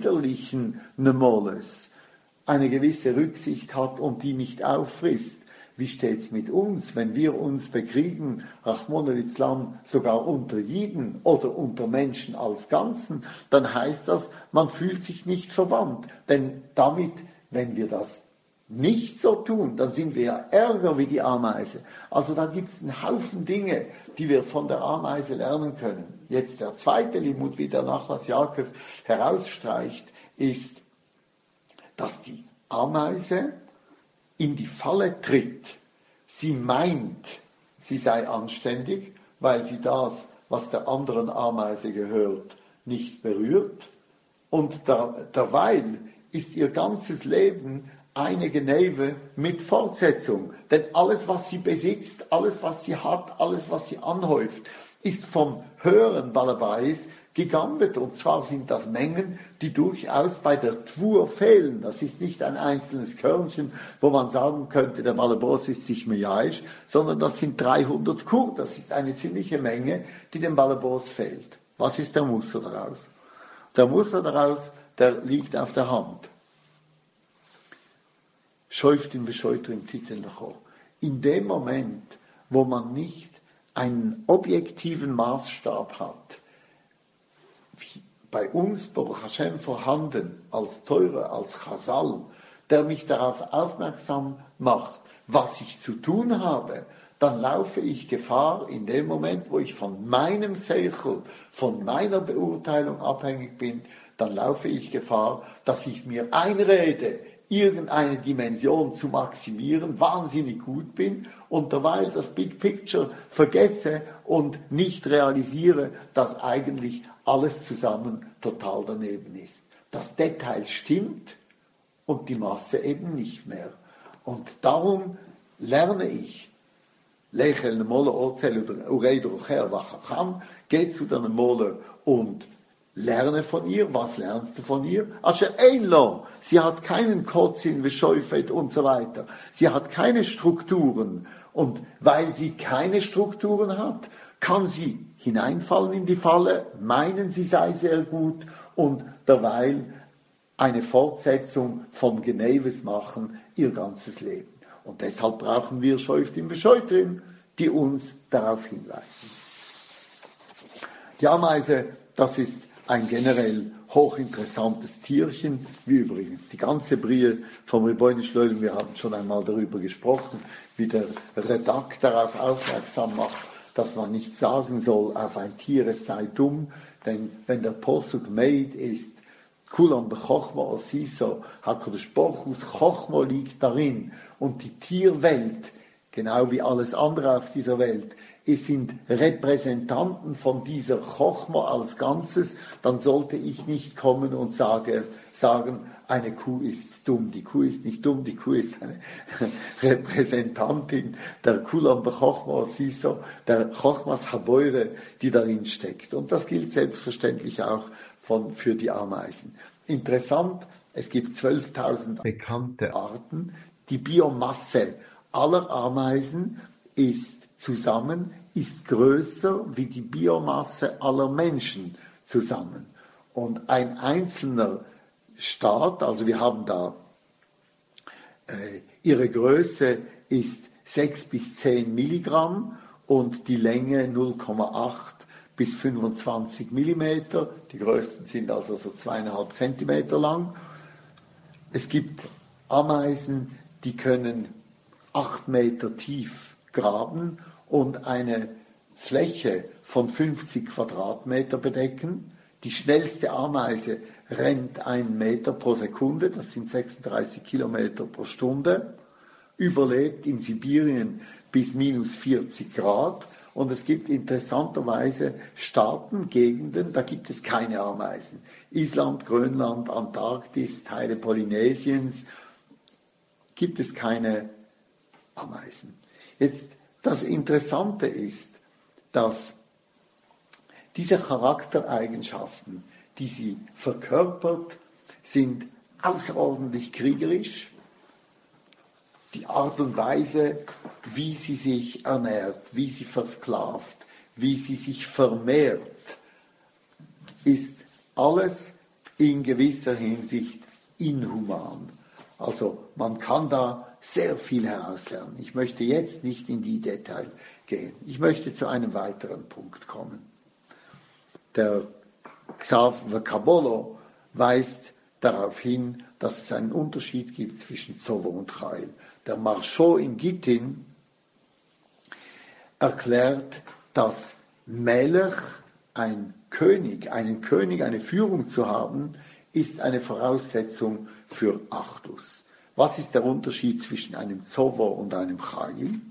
brüderlichen Nemoles eine gewisse Rücksicht hat und die nicht auffrisst. wie steht es mit uns, wenn wir uns bekriegen, Rahmon al-Islam, sogar unter Jiden oder unter Menschen als Ganzen, dann heißt das, man fühlt sich nicht verwandt. Denn damit, wenn wir das nicht so tun, dann sind wir ja ärger wie die Ameise. Also da gibt es einen Haufen Dinge, die wir von der Ameise lernen können. Jetzt der zweite Limud, wie der Nachlass Jakob herausstreicht, ist, dass die Ameise in die Falle tritt. Sie meint, sie sei anständig, weil sie das, was der anderen Ameise gehört, nicht berührt. Und derweil ist ihr ganzes Leben eine Geneve mit Fortsetzung. Denn alles, was sie besitzt, alles, was sie hat, alles, was sie anhäuft, ist vom höheren Balabais gegangen. Und zwar sind das Mengen, die durchaus bei der Tvur fehlen. Das ist nicht ein einzelnes Körnchen, wo man sagen könnte, der Balabos ist sich mejaisch, sondern das sind 300 Kur. Das ist eine ziemliche Menge, die dem Balabos fehlt. Was ist der Muster daraus? Der Muster daraus, der liegt auf der Hand. Schäuft im Bescheuter im Titel davor. In dem Moment, wo man nicht einen objektiven Maßstab hat, wie bei uns, Baruch Hashem, vorhanden, als Teure, als Chazal, der mich darauf aufmerksam macht, was ich zu tun habe, dann laufe ich Gefahr, in dem Moment, wo ich von meinem Seichel, von meiner Beurteilung abhängig bin, dann laufe ich Gefahr, dass ich mir einrede, irgendeine Dimension zu maximieren, wahnsinnig gut bin und derweil das Big Picture vergesse und nicht realisiere, dass eigentlich alles zusammen total daneben ist. Das Detail stimmt und die Masse eben nicht mehr. Und darum lerne ich, Lechel ne Mole Ozel oder Ureidrocher Wachacham, geh zu deiner Mole und lerne von ihr. Was lernst du von ihr? Asche Einlo. Sie hat keinen Kotzin, Beschäufet und so weiter. Sie hat keine Strukturen. Und weil sie keine Strukturen hat, kann sie hineinfallen in die Falle, meinen, sie sei sehr gut und derweil eine Fortsetzung von Geneves machen, ihr ganzes Leben. Und deshalb brauchen wir Schäuftin Bescheuterin, die uns darauf hinweisen. Die Ameise, das ist ein generell hochinteressantes Tierchen, wie übrigens die ganze Brie vom Rebbeinu Shloim. Wir haben schon einmal darüber gesprochen, wie der Redak darauf aufmerksam macht, dass man nicht sagen soll, auf ein Tier es sei dumm, denn wenn der Posuk made ist, Kulam bechochma osiso, HaKadosh Baruch Hu's Chochma liegt darin und die Tierwelt, genau wie alles andere auf dieser Welt, es sind Repräsentanten von dieser Chochma als Ganzes, dann sollte ich nicht kommen und sagen, eine Kuh ist dumm. Die Kuh ist nicht dumm, die Kuh ist eine Repräsentantin der Kulam Bechochma Siso, der Chochmas Haboire, die darin steckt. Und das gilt selbstverständlich auch für die Ameisen. Interessant, es gibt 12.000 bekannte Arten. Die Biomasse aller Ameisen ist größer wie die Biomasse aller Menschen zusammen. Und ein einzelner Staat, also wir haben da, ihre Größe ist 6 bis 10 Milligramm und die Länge 0,8 bis 25 Millimeter. Die größten sind also so 2,5 Zentimeter lang. Es gibt Ameisen, die können 8 Meter tief graben und eine Fläche von 50 Quadratmeter bedecken. Die schnellste Ameise rennt 1 Meter pro Sekunde, das sind 36 Kilometer pro Stunde, überlebt in Sibirien bis minus 40 Grad. Und es gibt interessanterweise Staaten, Gegenden, da gibt es keine Ameisen. Island, Grönland, Antarktis, Teile Polynesiens, gibt es keine Ameisen. Jetzt, das Interessante ist, dass diese Charaktereigenschaften, die sie verkörpert, sind außerordentlich kriegerisch. Die Art und Weise, wie sie sich ernährt, wie sie versklavt, wie sie sich vermehrt, ist alles in gewisser Hinsicht inhuman. Also man kann da sehr viel herauslernen. Ich möchte jetzt nicht in die Details gehen. Ich möchte zu einem weiteren Punkt kommen. Der Xaver Cabolo weist darauf hin, dass es einen Unterschied gibt zwischen Zovo und Chayil. Der Marchot in Gittin erklärt, dass Melech, einen König, eine Führung zu haben, ist eine Voraussetzung für Achdus. Was ist der Unterschied zwischen einem Zovo und einem Chayil?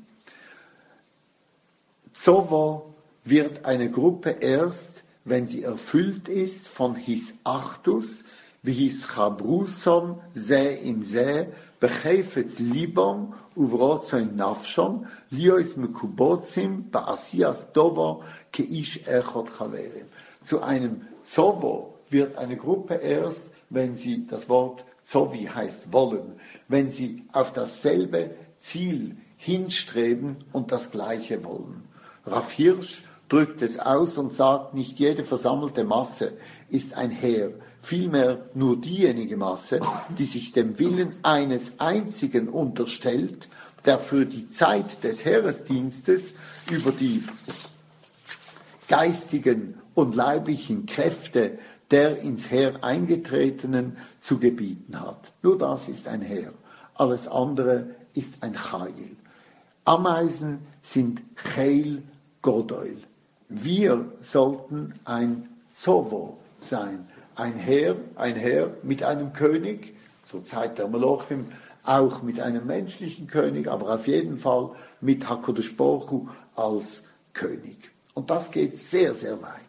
Zovo wird eine Gruppe erst, wenn sie erfüllt ist von His Achdus, wie His Chabruson, Seh im Seh, Bechefetz Libon, Uvrozoin Nafshon, Liois Mekubozim, Baasias Dovo, Keish Echot Chaverim. Zu einem Zovo wird eine Gruppe erst, wenn sie, das Wort Zovi heißt wollen, wenn sie auf dasselbe Ziel hinstreben und das Gleiche wollen. Rav Hirsch drückt es aus und sagt, nicht jede versammelte Masse ist ein Heer, vielmehr nur diejenige Masse, die sich dem Willen eines einzigen unterstellt, der für die Zeit des Heeresdienstes über die geistigen und leiblichen Kräfte der ins Heer eingetretenen zu gebieten hat. Nur das ist ein Heer, alles andere ist ein Chayil. Ameisen sind Cheil Godoil. Wir sollten ein Zovo sein, ein Heer mit einem König, zur Zeit der Melochim auch mit einem menschlichen König, aber auf jeden Fall mit HaKadosh Baruch Hu als König. Und das geht sehr, sehr weit.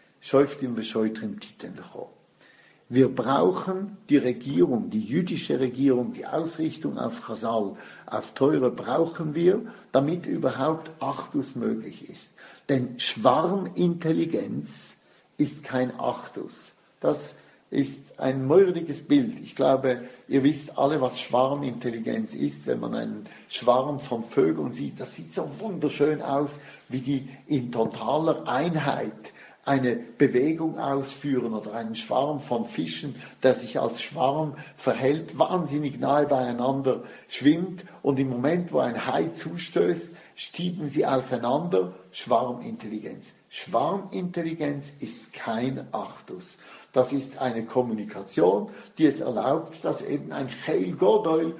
Wir brauchen die Regierung, die jüdische Regierung, die Ausrichtung auf Chazal, auf Teure brauchen wir, damit überhaupt Achdus möglich ist. Denn Schwarmintelligenz ist kein Achdus. Das ist ein mordiges Bild. Ich glaube, ihr wisst alle, was Schwarmintelligenz ist. Wenn man einen Schwarm von Vögeln sieht, das sieht so wunderschön aus, wie die in totaler Einheit eine Bewegung ausführen oder einen Schwarm von Fischen, der sich als Schwarm verhält, wahnsinnig nahe beieinander schwimmt und im Moment, wo ein Hai zustößt, stieben sie auseinander. Schwarmintelligenz. Schwarmintelligenz ist kein Achdus. Das ist eine Kommunikation, die es erlaubt, dass eben ein Cheil Godoil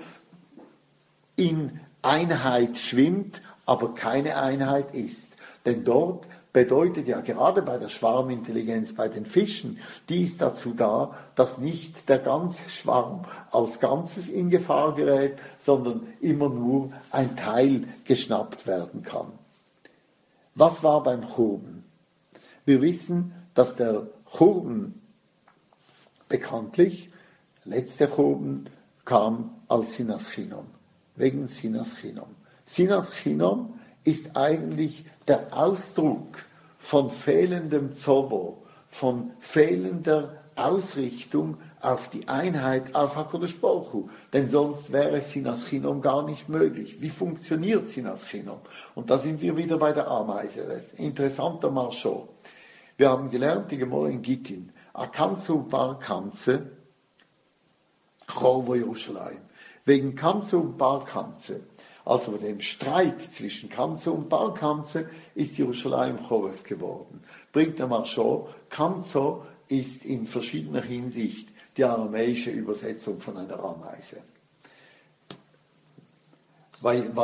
in Einheit schwimmt, aber keine Einheit ist. Denn dort bedeutet ja gerade bei der Schwarmintelligenz, bei den Fischen, die ist dazu da, dass nicht der ganze Schwarm als Ganzes in Gefahr gerät, sondern immer nur ein Teil geschnappt werden kann. Was war beim Churban? Wir wissen, dass der Churban bekanntlich, letzter Churban, kam als Sinas Chinom, wegen Sinas Chinom. Sinas Chinom ist eigentlich der Ausdruck von fehlendem Zovo, von fehlender Ausrichtung auf die Einheit, auf HaKadosh Baruch Hu. Denn sonst wäre Sinas Chinom gar nicht möglich. Wie funktioniert Sinas Chinom? Und da sind wir wieder bei der Ameise. Das ist ein interessanter Marschot. Wir haben gelernt, die Gemara in Gittin, Akanze und Bar Kanze, Chorvo Jerusalem. Wegen Kanze und Bar Kanze, also dem Streit zwischen Kanze und Bar Kanze, ist Jerusalem Choref geworden. Bringt der Marschot, Kanze ist in verschiedener Hinsicht die aramäische Übersetzung von einer Ameise. Wir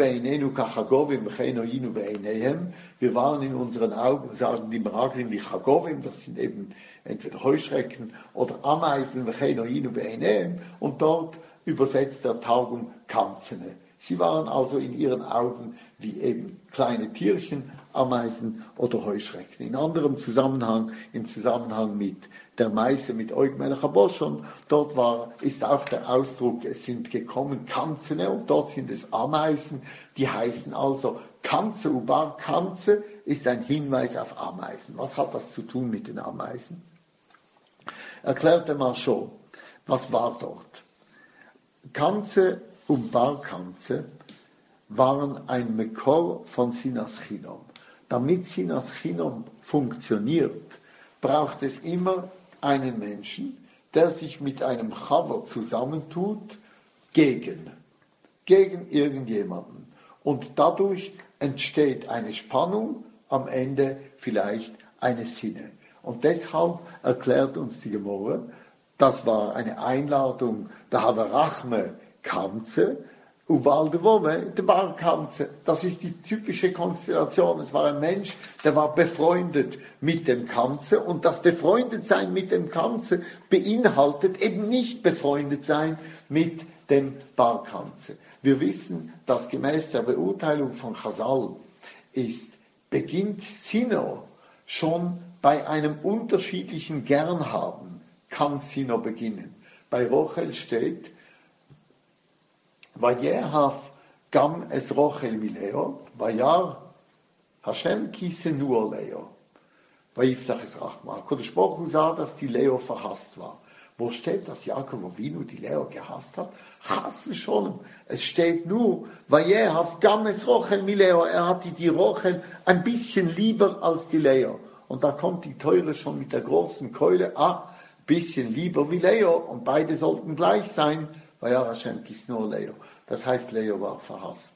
waren in unseren Augen, sagen die Meraglim, wie Chagovim, das sind eben entweder Heuschrecken oder Ameisen, und dort übersetzt der Targum Kanzene. Sie waren also in ihren Augen wie eben kleine Tierchen, Ameisen oder Heuschrecken. In anderem Zusammenhang, im Zusammenhang mit der Meise, mit Oig Melech HaBoshon, dort ist auch der Ausdruck, es sind gekommen Kanzene und dort sind es Ameisen, die heißen also Kanze, Ubar Kanze ist ein Hinweis auf Ameisen. Was hat das zu tun mit den Ameisen? Erklärte Marschot, was war dort? Kanze und Bar Kanze waren ein Mekor von Sinas Chinom. Damit Sinas Chinom funktioniert, braucht es immer einen Menschen, der sich mit einem Chaver zusammentut gegen gegen irgendjemanden. Und dadurch entsteht eine Spannung, am Ende vielleicht eine Sinne. Und deshalb erklärt uns die Gemorre, das war eine Einladung, da habe Rachme Kamze, Uvalde Wome, de Bar Kamze. Das ist die typische Konstellation. Es war ein Mensch, der war befreundet mit dem Kamze, und das Befreundetsein mit dem Kamze beinhaltet eben nicht befreundet sein mit dem Bar Kamze. Wir wissen, dass gemäß der Beurteilung von Chazal beginnt Sino schon bei einem unterschiedlichen Gernhaben, kann Sino beginnen. Bei Rochel steht, Vayehav gam es Rochel mileo, Vayar Hashem kise nur Leo. Vayiftach es Rachma. Kodesh Baruch Hu sah, dass die Leo verhasst war. Wo steht, dass Jakob Avinu die Leo gehasst hat? Chas v'sholem. Es steht nur, Vayehav gam es Rochel mileo. Er hatte die Rochel ein bisschen lieber als die Leo. Und da kommt die Teure schon mit der großen Keule, bisschen lieber wie Leo, und beide sollten gleich sein. Vayar Hashem kis nur Leo. Das heißt, Leo war verhasst.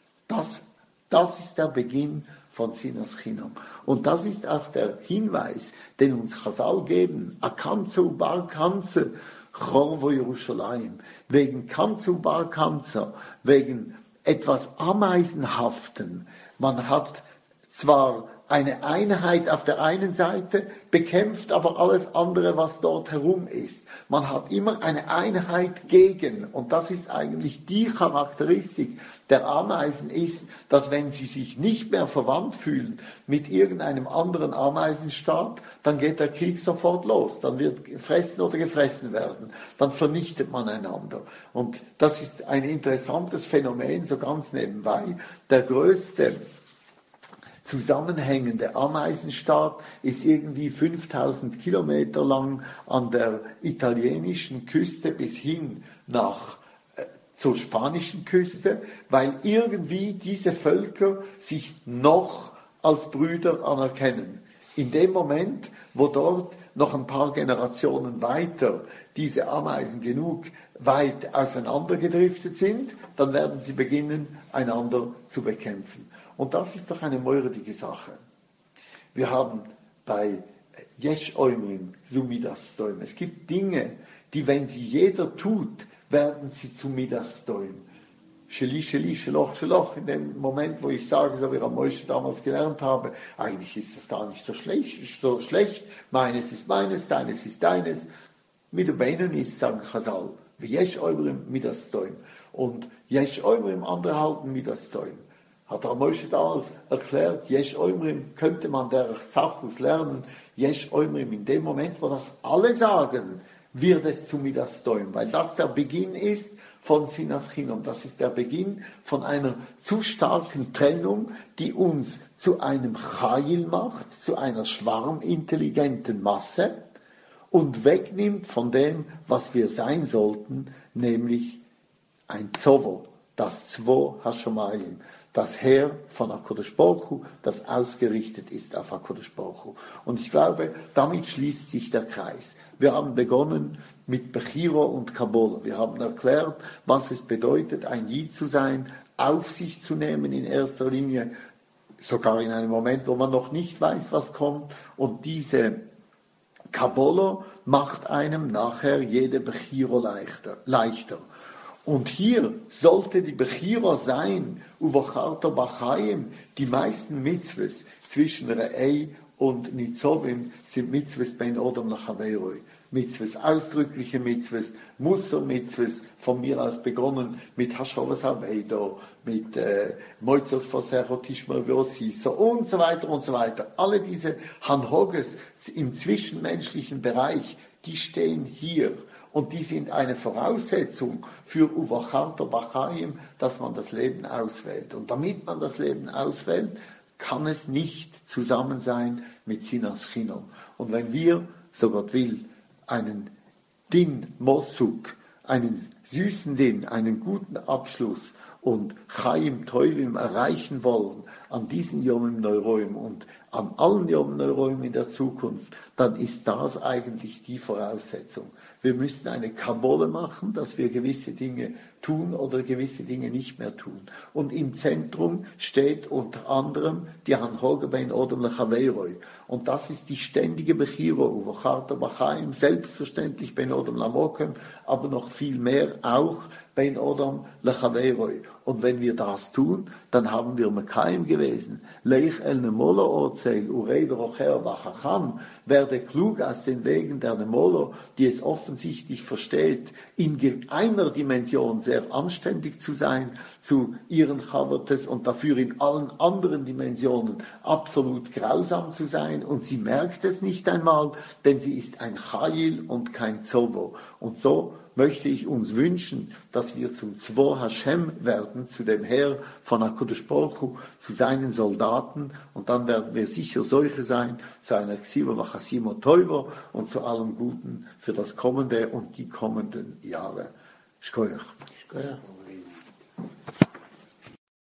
Das ist der Beginn von Sinas Chinam. Und das ist auch der Hinweis, den uns Chazal geben. Akanze u bar kanze, chorvo Yerushalayim. Wegen Kanze u bar kanze, wegen etwas Ameisenhaften. Man hat zwar eine Einheit auf der einen Seite, bekämpft aber alles andere, was dort herum ist. Man hat immer eine Einheit gegen, und das ist eigentlich die Charakteristik der Ameisen, ist, dass wenn sie sich nicht mehr verwandt fühlen mit irgendeinem anderen Ameisenstaat, dann geht der Krieg sofort los, dann wird gefressen oder gefressen werden, dann vernichtet man einander. Und das ist ein interessantes Phänomen, so ganz nebenbei. Der größte zusammenhängende Ameisenstaat ist irgendwie 5000 Kilometer lang an der italienischen Küste bis hin zur spanischen Küste, weil irgendwie diese Völker sich noch als Brüder anerkennen. In dem Moment, wo dort noch ein paar Generationen weiter diese Ameisen genug weit auseinandergedriftet sind, dann werden sie beginnen, einander zu bekämpfen. Und das ist doch eine mordige Sache. Wir haben bei Yesh Oimrim zu Midas Toim. Es gibt Dinge, die, wenn sie jeder tut, werden sie zu Midas Toim. Sheli, Sheli, Sheloch, Sheloch. In dem Moment, wo ich sage, so wie Ramoshe damals gelernt habe, eigentlich ist das gar nicht so schlecht. Meines ist meines, deines ist deines. Mit der Beinen ist, sagen Chazal, wie Yesh Oimrim Midas Toim. Und Yesh Oimrim, andere halten Midas Toim. Hat Ramoshe damals erklärt, Yesh Oimrim könnte man der Zachus lernen, Yesh Oimrim, in dem Moment, wo das alle sagen, wird es zu Midas Toim, weil das der Beginn ist von Sinas Chinam. Das ist der Beginn von einer zu starken Trennung, die uns zu einem Chayil macht, zu einer schwarmintelligenten Masse und wegnimmt von dem, was wir sein sollten, nämlich ein Zovo, das Zwo Hashomayim. Das Heer von HaKadosh Baruch Hu, das ausgerichtet ist auf HaKadosh Baruch Hu. Und ich glaube, damit schließt sich der Kreis. Wir haben begonnen mit Bechiro und Kabbalah. Wir haben erklärt, was es bedeutet, ein Yid zu sein, auf sich zu nehmen in erster Linie, sogar in einem Moment, wo man noch nicht weiß, was kommt. Und diese Kabbalah macht einem nachher jede Bechiro leichter. Und hier sollte die Bechira sein, Uvacharta Bachayim, die meisten Mitzvahs zwischen Re'ei und Nitzovim sind Mitzvahs Ben Odom Lachaveiroi. Mitzvahs, ausdrückliche Mitzvahs, Musser-Mitzvahs, von mir aus begonnen mit Hashavas Aveido, mit Moitzos Fosecho Tishmer Vosisa und so weiter und so weiter. Alle diese Hanhoges im zwischenmenschlichen Bereich, die stehen hier. Und die sind eine Voraussetzung für Uvacharta Bachayim, dass man das Leben auswählt. Und damit man das Leben auswählt, kann es nicht zusammen sein mit Sinas Chinam. Und wenn wir, so Gott will, einen Din Mosuk, einen süßen Din, einen guten Abschluss und Chaim Teuvim erreichen wollen an diesen Yomim Neuroim und an allen Yomim Neuroim in der Zukunft, dann ist das eigentlich die Voraussetzung. Wir müssen eine Kabole machen, dass wir gewisse Dinge tun oder gewisse Dinge nicht mehr tun. Und im Zentrum steht unter anderem die Hanhoge ben Odom lechaveiroi. Und das ist die ständige Bechiro, Uvocharta Bachaim, selbstverständlich ben Odom lamokem, aber noch viel mehr auch ben Odom lechaveiroi. Und wenn wir das tun, dann haben wir Mekayim gewesen. Leich el nemolo ozel, urei rocher vachacham, werde klug aus den Wegen der Nemolo, die es offensichtlich versteht, in einer Dimension sehr anständig zu sein, zu ihren Chavotes und dafür in allen anderen Dimensionen absolut grausam zu sein. Und sie merkt es nicht einmal, denn sie ist ein Chayil und kein Zobo. Und so möchte ich uns wünschen, dass wir zum Zwo Hashem werden, zu dem Herr von HaKadosh Baruch Hu, zu seinen Soldaten, und dann werden wir sicher solche sein, zu einer Ksiva Vachasimo Teuvo und zu allem Guten für das kommende und die kommenden Jahre. Shkoyach.